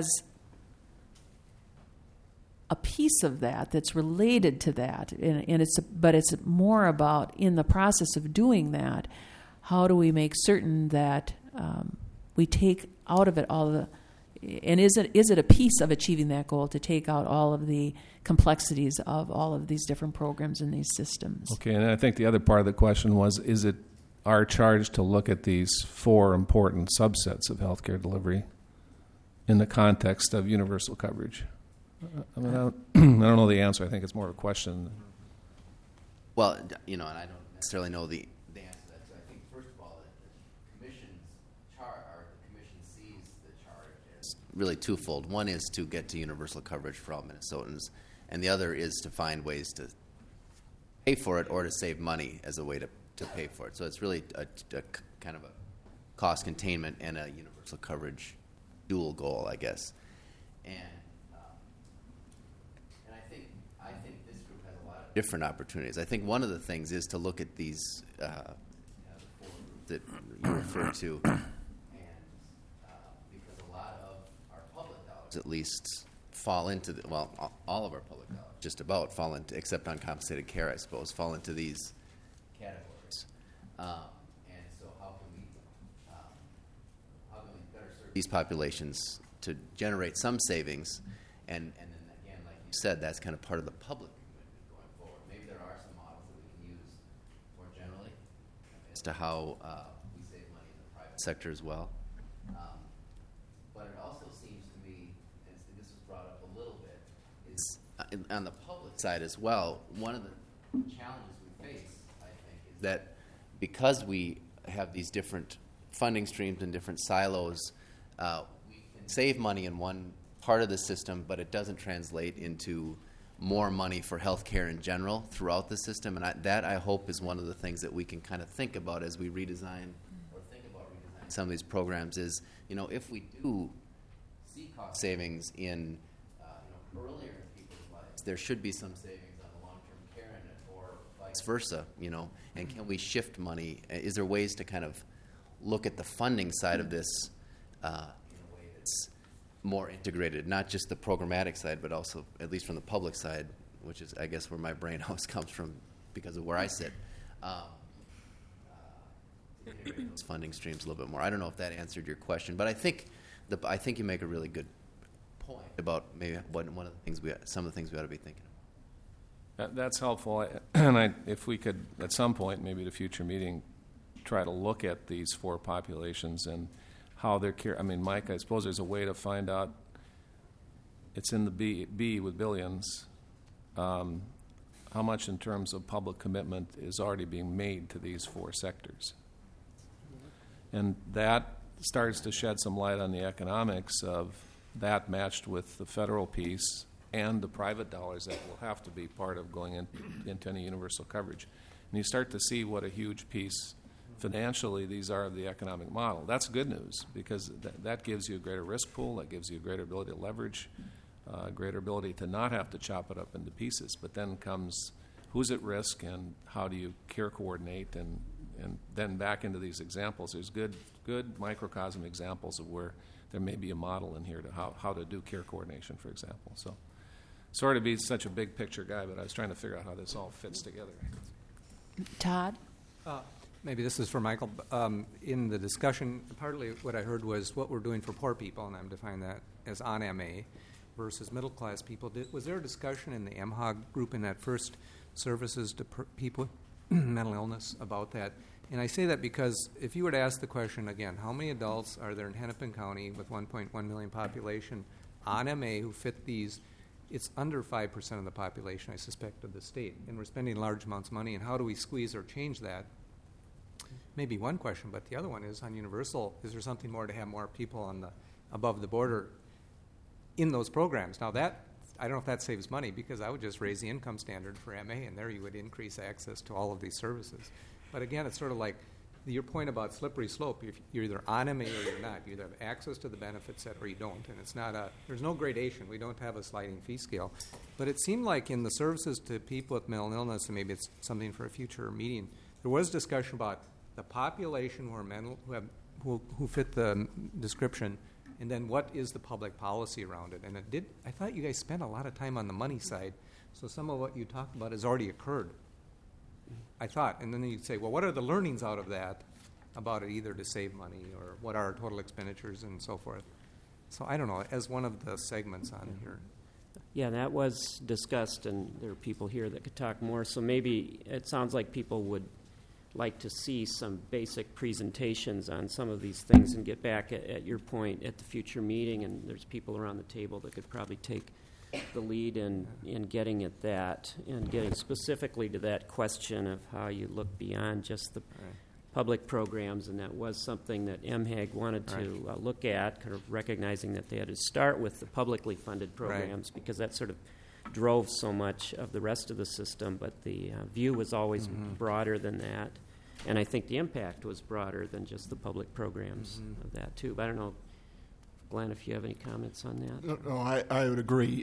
a piece of that that's related to that, and it's more about, in the process of doing that, how do we make certain that we take out of it all the, and is it a piece of achieving that goal to take out all of the complexities of all of these different programs and these systems? Okay, and I think the other part of the question was, is it our charge to look at these 4 important subsets of healthcare delivery in the context of universal coverage? I mean, I don't know the answer. I think it's more of a question. Well, and I don't necessarily know the answer to that. So I think, first of all, the commission's charge, or the commission sees the charge as really twofold. One is to get to universal coverage for all Minnesotans, and the other is to find ways to pay for it or to save money as a way to pay for it. So it's really a kind of a cost containment and a universal coverage dual goal, I guess. And I think this group has a lot of different opportunities. I think one of the things is to look at these the 4 groups that you referred to, and because a lot of our public dollars, at least, fall into all of our public dollars, just about fall into, except uncompensated care, I suppose, fall into these categories. And so how can we better serve these populations to generate some savings, and then again, like you said, that's kind of part of the public commitment going forward. Maybe there are some models that we can use more generally as to how we save money in the private sector as well. But it also seems to me, and this was brought up a little bit, on the public side as well, one of the challenges we face, I think, is that because we have these different funding streams and different silos, we can save money in one part of the system, but it doesn't translate into more money for healthcare in general throughout the system. And I hope is one of the things that we can kind of think about as we redesign or think about redesigning some of these programs is, if we do see cost savings in earlier in people's lives, there should be some savings on the long-term care in it, or vice versa, and can we shift money? Is there ways to kind of look at the funding side of this in a way that's more integrated, not just the programmatic side, but also, at least from the public side, which is, I guess, where my brain always comes from because of where I sit, integrate those funding streams a little bit more. I don't know if that answered your question, but I think you make a really good point about maybe some of the things we ought to be thinking about. That's helpful. And if we could, at some point, maybe at a future meeting, try to look at these 4 populations and how they're care. I mean, Mike, I suppose there's a way to find out. It's in the B with billions. How much in terms of public commitment is already being made to these 4 sectors? And that starts to shed some light on the economics of that matched with the federal piece and the private dollars that will have to be part of going into any universal coverage. And you start to see what a huge piece financially these are of the economic model. That's good news because that gives you a greater risk pool, that gives you a greater ability to leverage, greater ability to not have to chop it up into pieces. But then comes who's at risk and how do you care coordinate, and then back into these examples. There's good microcosm examples of where there may be a model in here to how to do care coordination, for example. So, sorry to be such a big picture guy, but I was trying to figure out how this all fits together. Todd? Maybe this is for Michael. In the discussion, partly what I heard was what we're doing for poor people, and I'm defining that as on MA, versus middle-class people. Was there a discussion in the MHOG group in that first services to people with mental illness about that? And I say that because if you were to ask the question again, how many adults are there in Hennepin County with 1.1 million population on MA who fit these? It's under 5% of the population, I suspect, of the state. And we're spending large amounts of money, and how do we squeeze or change that? Maybe one question, but the other one is on universal, is there something more to have more people on the above the border in those programs? Now that, I don't know if that saves money, because I would just raise the income standard for MA, and there you would increase access to all of these services. But again, it's sort of like your point about slippery slope. You're either on MA or you're not. You either have access to the benefit set or you don't, and it's not there's no gradation. We don't have a sliding fee scale. But it seemed like in the services to people with mental illness, and maybe it's something for a future meeting, there was discussion about the population who fit the description, and then what is the public policy around it. And I thought you guys spent a lot of time on the money side, so some of what you talked about has already occurred, I thought. And then you'd say, well, what are the learnings out of that about it, either to save money or what are our total expenditures and so forth? So I don't know, as one of the segments on here. Yeah, that was discussed, and there are people here that could talk more. So maybe it sounds like people would like to see some basic presentations on some of these things and get back at your point at the future meeting, and there's people around the table that could probably take the lead in getting at that and getting specifically to that question of how you look beyond just the public programs, and that was something that MHAG wanted to look at, kind of recognizing that they had to start with the publicly funded programs because that sort of drove so much of the rest of the system, but the view was always broader than that. And I think the impact was broader than just the public programs of that, too. But I don't know, Glenn, if you have any comments on that. No, I would agree.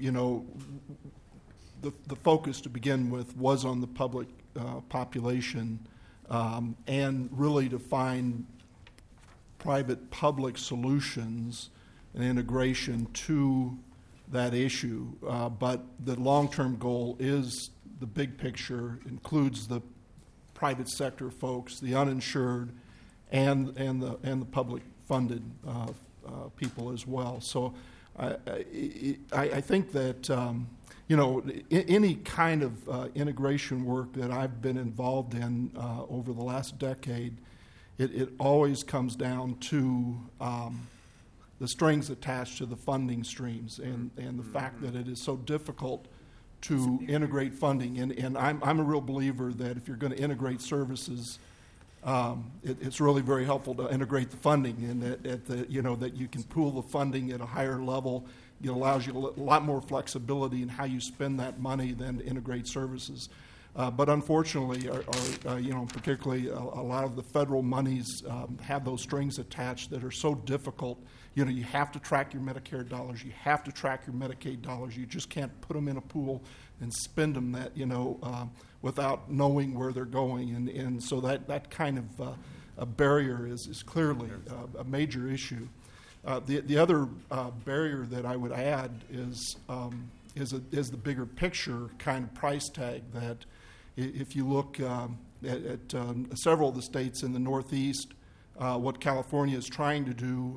The focus to begin with was on the public population and really to find private-public solutions and integration to that issue. But the long-term goal is the big picture, includes the private sector folks, the uninsured, and the public-funded people as well. So I think that any kind of integration work that I've been involved in over the last decade, it always comes down to the strings attached to the funding streams and the fact that it is so difficult to integrate funding. And I'm a real believer that if you're going to integrate services, it's really very helpful to integrate the funding, and that you can pool the funding at a higher level. It allows you a lot more flexibility in how you spend that money than to integrate services. But unfortunately, particularly a lot of the federal monies have those strings attached that are so difficult. You have to track your Medicare dollars. You have to track your Medicaid dollars. You just can't put them in a pool and spend them without knowing where they're going. And so that kind of a barrier is clearly a major issue. The other barrier that I would add is the bigger picture kind of price tag. That if you look at several of the states in the Northeast, what California is trying to do,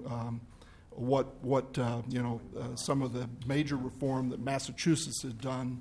some of the major reform that Massachusetts has done.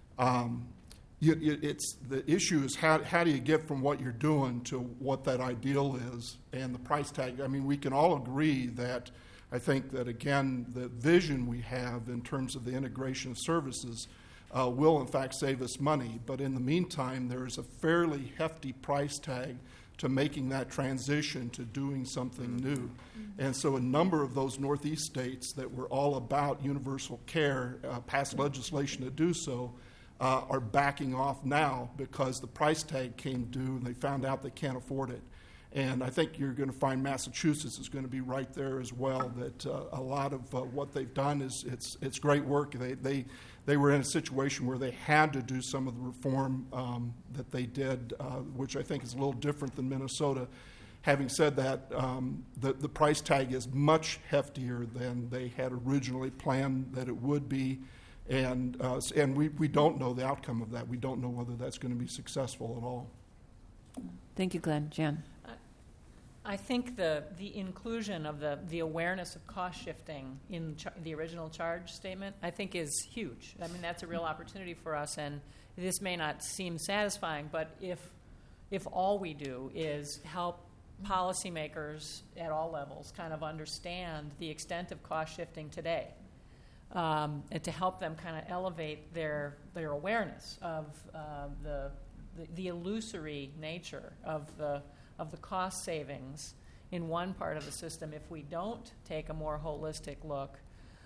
The issue is how do you get from what you're doing to what that ideal is, and the price tag. I mean, we can all agree that I think that, again, the vision we have in terms of the integration of services will, in fact, save us money. But in the meantime, there is a fairly hefty price tag to making that transition to doing something new. And so a number of those Northeast states that were all about universal care, passed legislation to do so, are backing off now because the price tag came due and they found out they can't afford it. And I think you're going to find Massachusetts is going to be right there as well, that a lot of what they've done is it's great work. They were in a situation where they had to do some of the reform that they did, which I think is a little different than Minnesota. Having said that, the price tag is much heftier than they had originally planned that it would be. And we don't know the outcome of that. We don't know whether that's going to be successful at all. Thank you, Glenn. Jan? I think the inclusion of the awareness of cost shifting in the original charge statement, I think, is huge. I mean, that's a real opportunity for us, and this may not seem satisfying, but if all we do is help policymakers at all levels kind of understand the extent of cost shifting today, and to help them kind of elevate their awareness of the illusory nature of the cost savings in one part of the system, if we don't take a more holistic look,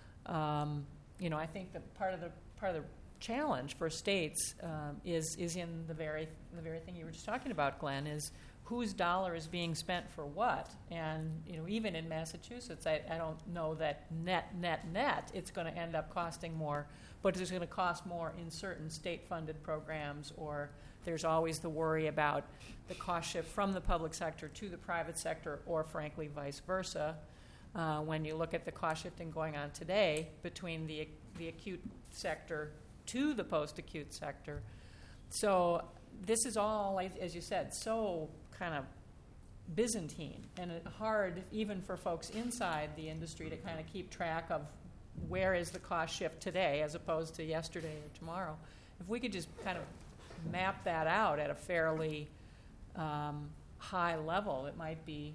I think that part of the challenge for states is in the very thing you were just talking about, Glenn, is whose dollar is being spent for what. And even in Massachusetts, I don't know that net it's going to end up costing more, but it's going to cost more in certain state-funded programs, or there's always the worry about the cost shift from the public sector to the private sector, or frankly vice versa. When you look at the cost shifting going on today between the acute sector to the post-acute sector. So this is all, as you said, so kind of Byzantine and hard even for folks inside the industry to kind of keep track of where is the cost shift today as opposed to yesterday or tomorrow. If we could just kind of map that out at a fairly high level, it might be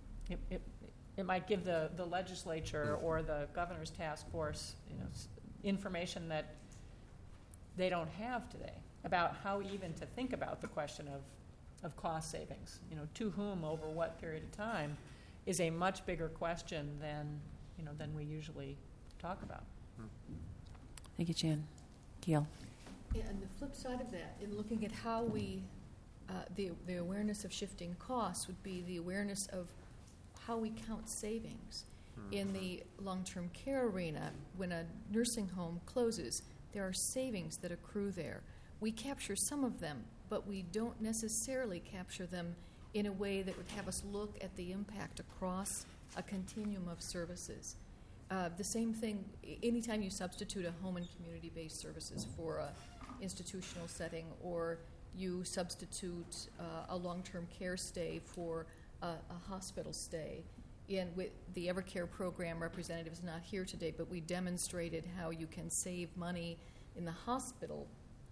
it might give the legislature or the governor's task force information that they don't have today about how even to think about the question of cost savings. To whom over what period of time is a much bigger question than we usually talk about. Thank you, Jan. Gail? Yeah, and the flip side of that, in looking at how we, the awareness of shifting costs would be the awareness of how we count savings. In the long-term care arena, when a nursing home closes, there are savings that accrue there. We capture some of them, but we don't necessarily capture them in a way that would have us look at the impact across a continuum of services. The same thing, anytime you substitute a home and community-based services for an institutional setting, or you substitute a long-term care stay for a hospital stay. With the Evercare program, representative is not here today, but we demonstrated how you can save money in the hospital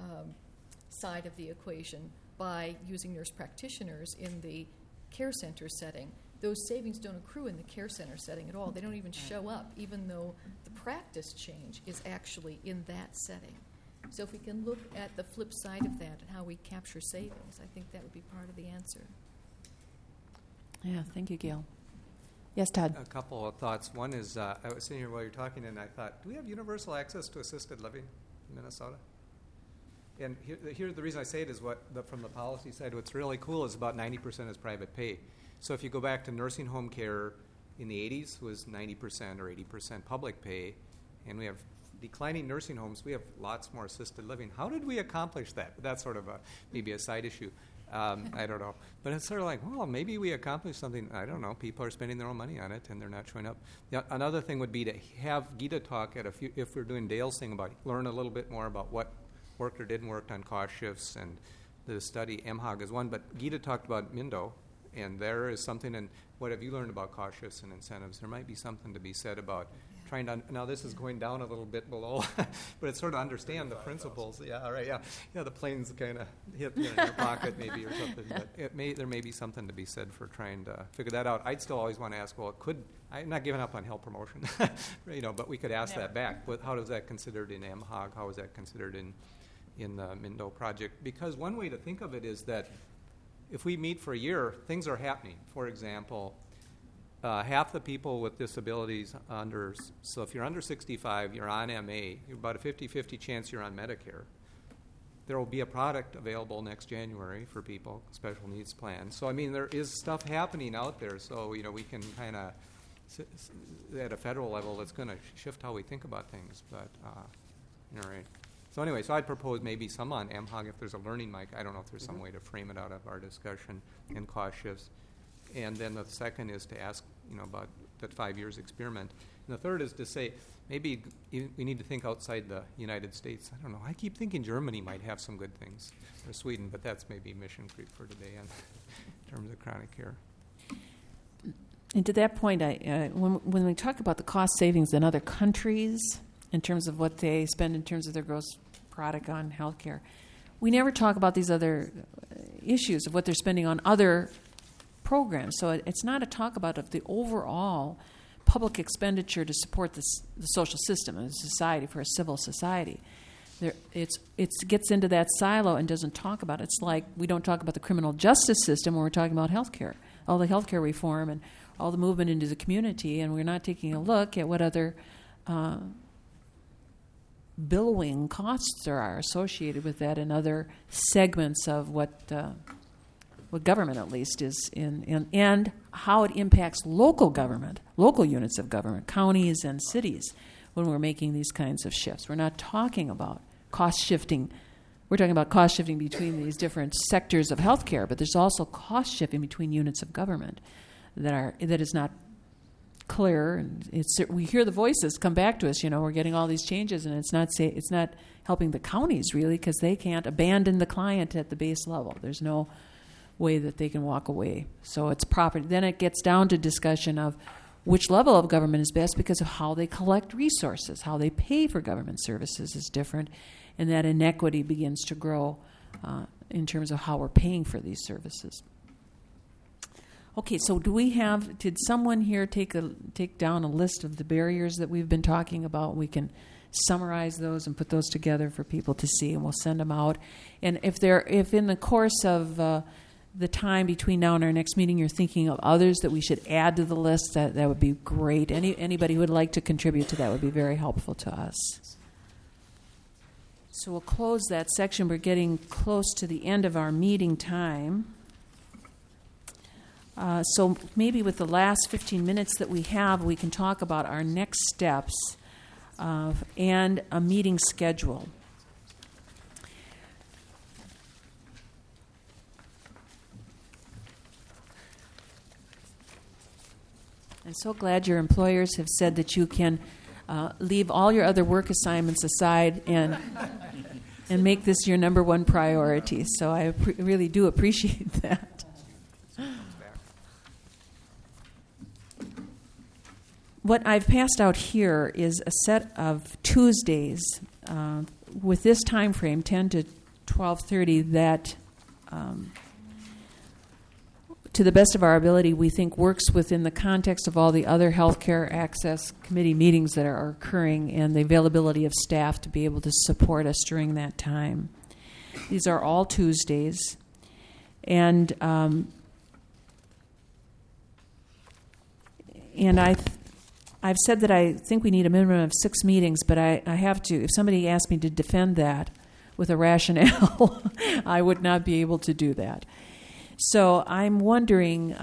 side of the equation by using nurse practitioners in the care center setting. Those savings don't accrue in the care center setting at all. They don't even show up, even though the practice change is actually in that setting. So if we can look at the flip side of that and how we capture savings, I think that would be part of the answer. Yeah, thank you, Gail. Yes, Todd. A couple of thoughts. One is, I was sitting here while you're talking, and I thought, do we have universal access to assisted living in Minnesota? And here the reason I say it is from the policy side, what's really cool is about 90% is private pay. So if you go back to nursing home care in the 80s, was 90% or 80% public pay, and we have declining nursing homes, we have lots more assisted living. How did we accomplish that? That's sort of maybe a side issue. I don't know. But it's sort of like, well, maybe we accomplished something. I don't know. People are spending their own money on it, and they're not showing up. Another thing would be to have Gita talk at if we're doing Dale's thing about learn a little bit more about what worked or didn't work on cost shifts, and the study, MHOG is one, but Gita talked about Mindo, and there is something, and what have you learned about cost shifts and incentives? There might be something to be said about trying to, now this is going down a little bit below, but it's sort of understand the principles. Yeah, right, yeah. Yeah, the planes kind of hit in your pocket maybe or something, but there may be something to be said for trying to figure that out. I'd still always want to ask, well, I'm not giving up on health promotion, but we could ask that back. But how is that considered in MHOG? How is that considered in the Mindo project? Because one way to think of it is that if we meet for a year, things are happening. For example, half the people with disabilities so if you're under 65, you're on MA, you're about a 50-50 chance you're on Medicare. There will be a product available next January for people, special needs plans. So, I mean, there is stuff happening out there, so, we can kind of, at a federal level, it's going to shift how we think about things, but, right. So anyway, I'd propose maybe some on MHOG if there's a learning mic. I don't know if there's some way to frame it out of our discussion and cost shifts. And then the second is to ask, about that 5 years experiment. And the third is to say, maybe we need to think outside the United States. I don't know. I keep thinking Germany might have some good things, or Sweden, but that's maybe mission creep for today in terms of chronic care. And to that point, when we talk about the cost savings in other countries, in terms of what they spend in terms of their gross product on healthcare, we never talk about these other issues of what they're spending on other programs. So it's not a talk about of the overall public expenditure to support the social system and society, for a civil society. It gets into that silo and doesn't talk about it. It's like we don't talk about the criminal justice system when we're talking about healthcare, all the healthcare reform and all the movement into the community, and we're not taking a look at what other billowing costs there are associated with that in other segments of what government at least is in, and how it impacts local government, local units of government, counties and cities when we're making these kinds of shifts. We're not talking about cost shifting. We're talking about cost shifting between these different sectors of healthcare, but there's also cost shifting between units of government that is not clear. And we hear the voices come back to us. We're getting all these changes, and it's not helping the counties really, because they can't abandon the client at the base level. There's no way that they can walk away. So it's proper. Then it gets down to discussion of which level of government is best because of how they collect resources, how they pay for government services is different, and that inequity begins to grow in terms of how we're paying for these services. Okay, so did someone here take down a list of the barriers that we've been talking about? We can summarize those and put those together for people to see, and we'll send them out. And if in the course of the time between now and our next meeting you're thinking of others that we should add to the list, that would be great. Anybody who would like to contribute to that would be very helpful to us. So we'll close that section. We're getting close to the end of our meeting time. So maybe with the last 15 minutes that we have, we can talk about our next steps and a meeting schedule. I'm so glad your employers have said that you can leave all your other work assignments aside and make this your number one priority. So I really do appreciate that. What I've passed out here is a set of Tuesdays with this time frame, 10 to 12:30, that to the best of our ability, we think works within the context of all the other healthcare access committee meetings that are occurring and the availability of staff to be able to support us during that time. These are all Tuesdays. And I've said that I think we need a minimum of 6 meetings, but I have to. If somebody asked me to defend that with a rationale, I would not be able to do that. So I'm wondering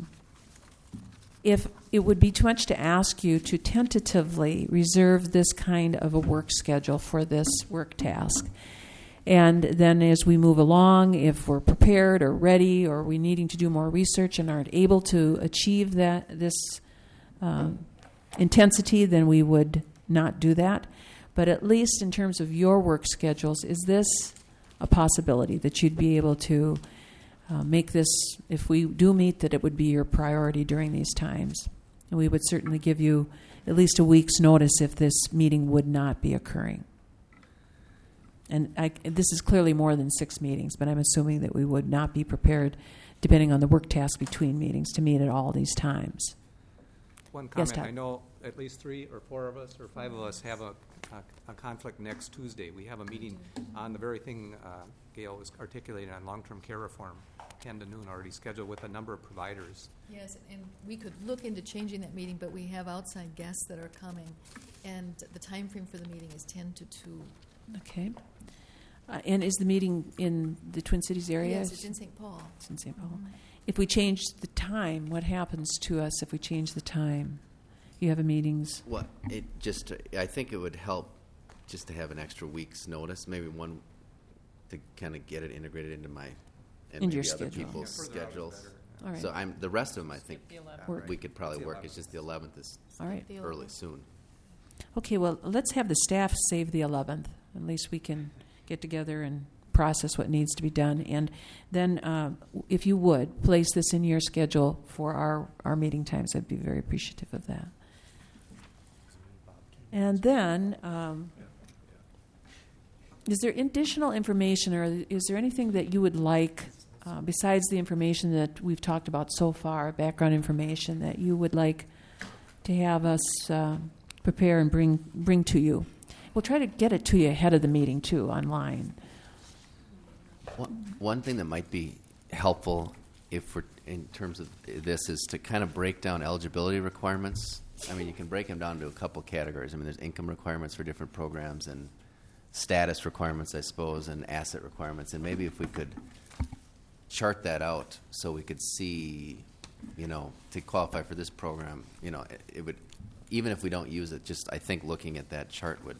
if it would be too much to ask you to tentatively reserve this kind of a work schedule for this work task. And then as we move along, if we're prepared or ready or we're needing to do more research and aren't able to achieve this intensity, then we would not do that. But at least in terms of your work schedules, is this a possibility that you'd be able to make this, if we do meet, that it would be your priority during these times? And we would certainly give you at least a week's notice if this meeting would not be occurring. And this is clearly more than 6 meetings, but I'm assuming that we would not be prepared, depending on the work task between meetings, to meet at all these times. One comment. Yes, Todd. I know at least 3 or 4 of us or 5 of us have a conflict next Tuesday. We have a meeting on the very thing Gail was articulating on long-term care reform, 10 to noon, already scheduled with a number of providers. Yes, and we could look into changing that meeting, but we have outside guests that are coming, and the time frame for the meeting is 10 to 2. Okay. And is the meeting in the Twin Cities area? Yes, it's in St. Paul. It's in St. Paul. Mm-hmm. If we change the time, what happens to us if we change the time? You have a meetings. Well, I think it would help just to have an extra week's notice, maybe one to kind of get it integrated into my and into maybe your other schedule. people's schedules. All right. So the rest of them, I think Work. we could probably work. It's just the 11th is All right. early soon. Okay, well, let's have the staff save the 11th. At least we can get together and process what needs to be done. And then if you would, place this in your schedule for our meeting times. I'd be very appreciative of that. And then, is there additional information, or is there anything that you would like, besides the information that we've talked about so far, background information, that you would like to have us prepare and bring to you? We'll try to get it to you ahead of the meeting, too, online. One thing that might be helpful if we're in terms of this is to kind of break down eligibility requirements. I mean, you can break them down to a couple categories. I mean, there's income requirements for different programs and status requirements, I suppose, and asset requirements. And maybe if we could chart that out so we could see, to qualify for this program, it would, even if we don't use it, just I think looking at that chart would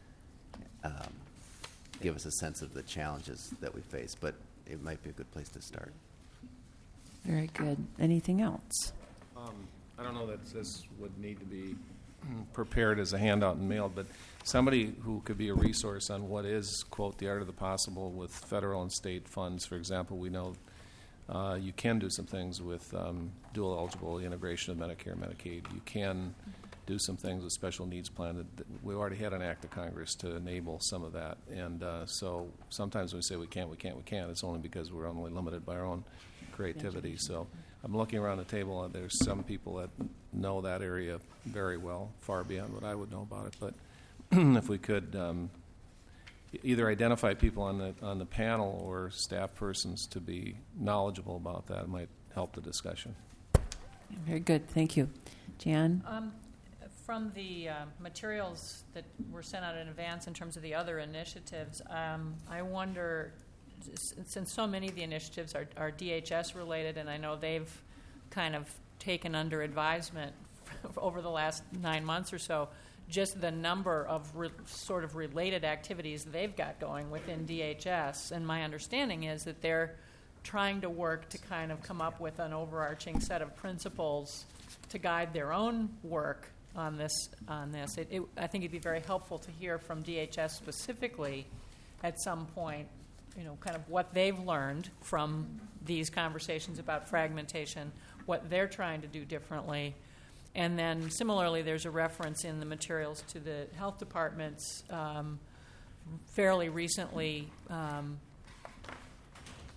give us a sense of the challenges that we face. But it might be a good place to start. Very good. Anything else? I don't know that this would need to be prepared as a handout and mailed, but somebody who could be a resource on what is, quote, the art of the possible with federal and state funds. For example, we know you can do some things with dual eligible integration of Medicare and Medicaid. You can do some things with special needs plan. We already had an act of Congress to enable some of that. And so sometimes when we say we can't, it's only because we're only limited by our own creativity. So I'm looking around the table, and there's some people that know that area very well, far beyond what I would know about it. But if we could either identify people on the panel or staff persons to be knowledgeable about that, it might help the discussion. Very good. Thank you. Jan? From the materials that were sent out in advance in terms of the other initiatives, I wonder, since so many of the initiatives are DHS related, and I know they've kind of taken under advisement over the last 9 months or so, just the number of sort of related activities they've got going within DHS. And my understanding is that they're trying to work to kind of come up with an overarching set of principles to guide their own work on this. I think it'd be very helpful to hear from DHS specifically at some point, kind of what they've learned from these conversations about fragmentation, what they're trying to do differently. And then similarly, there's a reference in the materials to the health department's fairly recently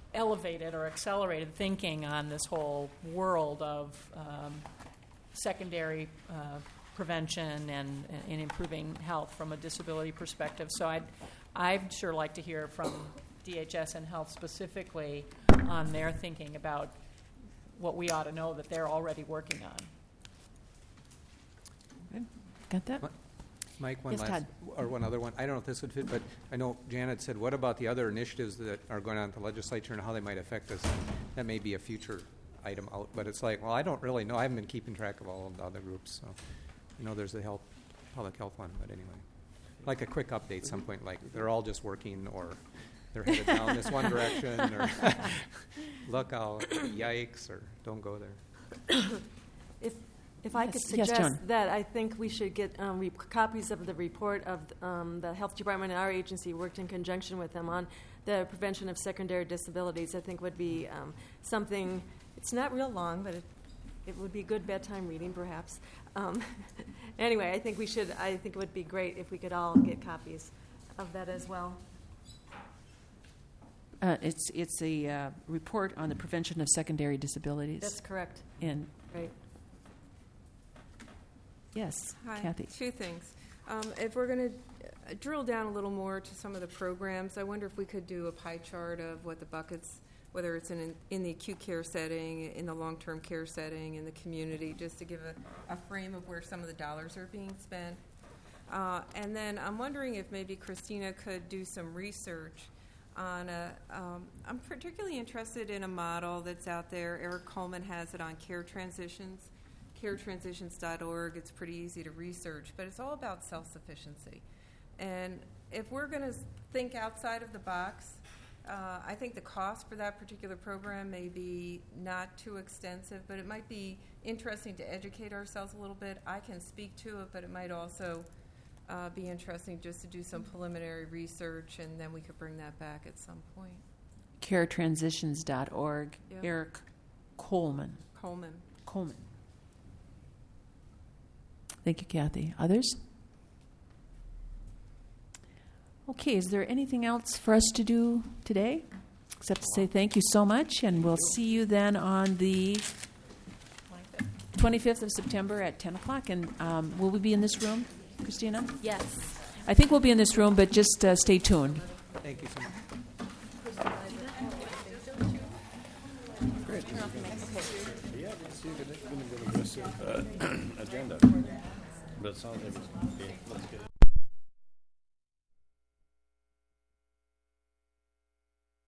elevated or accelerated thinking on this whole world of secondary prevention and improving health from a disability perspective. So I'd sure like to hear from DHS and Health specifically on their thinking about what we ought to know that they're already working on. Okay. Got that? Mike, Yes, Todd. one other one. I don't know if this would fit, but I know Janet said, what about the other initiatives that are going on at the legislature and how they might affect us? That may be a future item out, but it's like, well, I don't really know. I haven't been keeping track of all of the other groups. So, there's the public health one, but anyway. Like a quick update some point, like they're all just working or they're headed down this one direction or look out, yikes, or don't go there. If I could Yes, suggest Joan. that, I think we should get copies of the report of the health department and our agency worked in conjunction with them on the prevention of secondary disabilities. I think would be something. It's not real long, but it would be good bedtime reading, perhaps. Anyway, I think we should. I think it would be great if we could all get copies of that as well. It's a report on the prevention of secondary disabilities. That's correct. Right. Yes, Hi. Kathy. Two things. If we're going to drill down a little more to some of the programs, I wonder if we could do a pie chart of what the buckets, whether it's in the acute care setting, in the long-term care setting, in the community, just to give a frame of where some of the dollars are being spent. And then I'm wondering if maybe Christina could do some research on I'm particularly interested in a model that's out there. Eric Coleman has it on care transitions. caretransitions.org. It's pretty easy to research, but it's all about self-sufficiency. And if we're going to think outside of the box, I think the cost for that particular program may be not too extensive, but it might be interesting to educate ourselves a little bit. I can speak to it, but it might also be interesting just to do some preliminary research, and then we could bring that back at some point. caretransitions.org. Yep. Eric Coleman. Coleman. Thank you, Kathy. Others? Okay, is there anything else for us to do today? Except to say thank you so much, and we'll see you then on the 25th of September at 10 o'clock. And will we be in this room, Christina? Yes. I think we'll be in this room, but just stay tuned. Thank you so much. Great. Yeah, agenda. But it sounds like it's okay. Let's get it.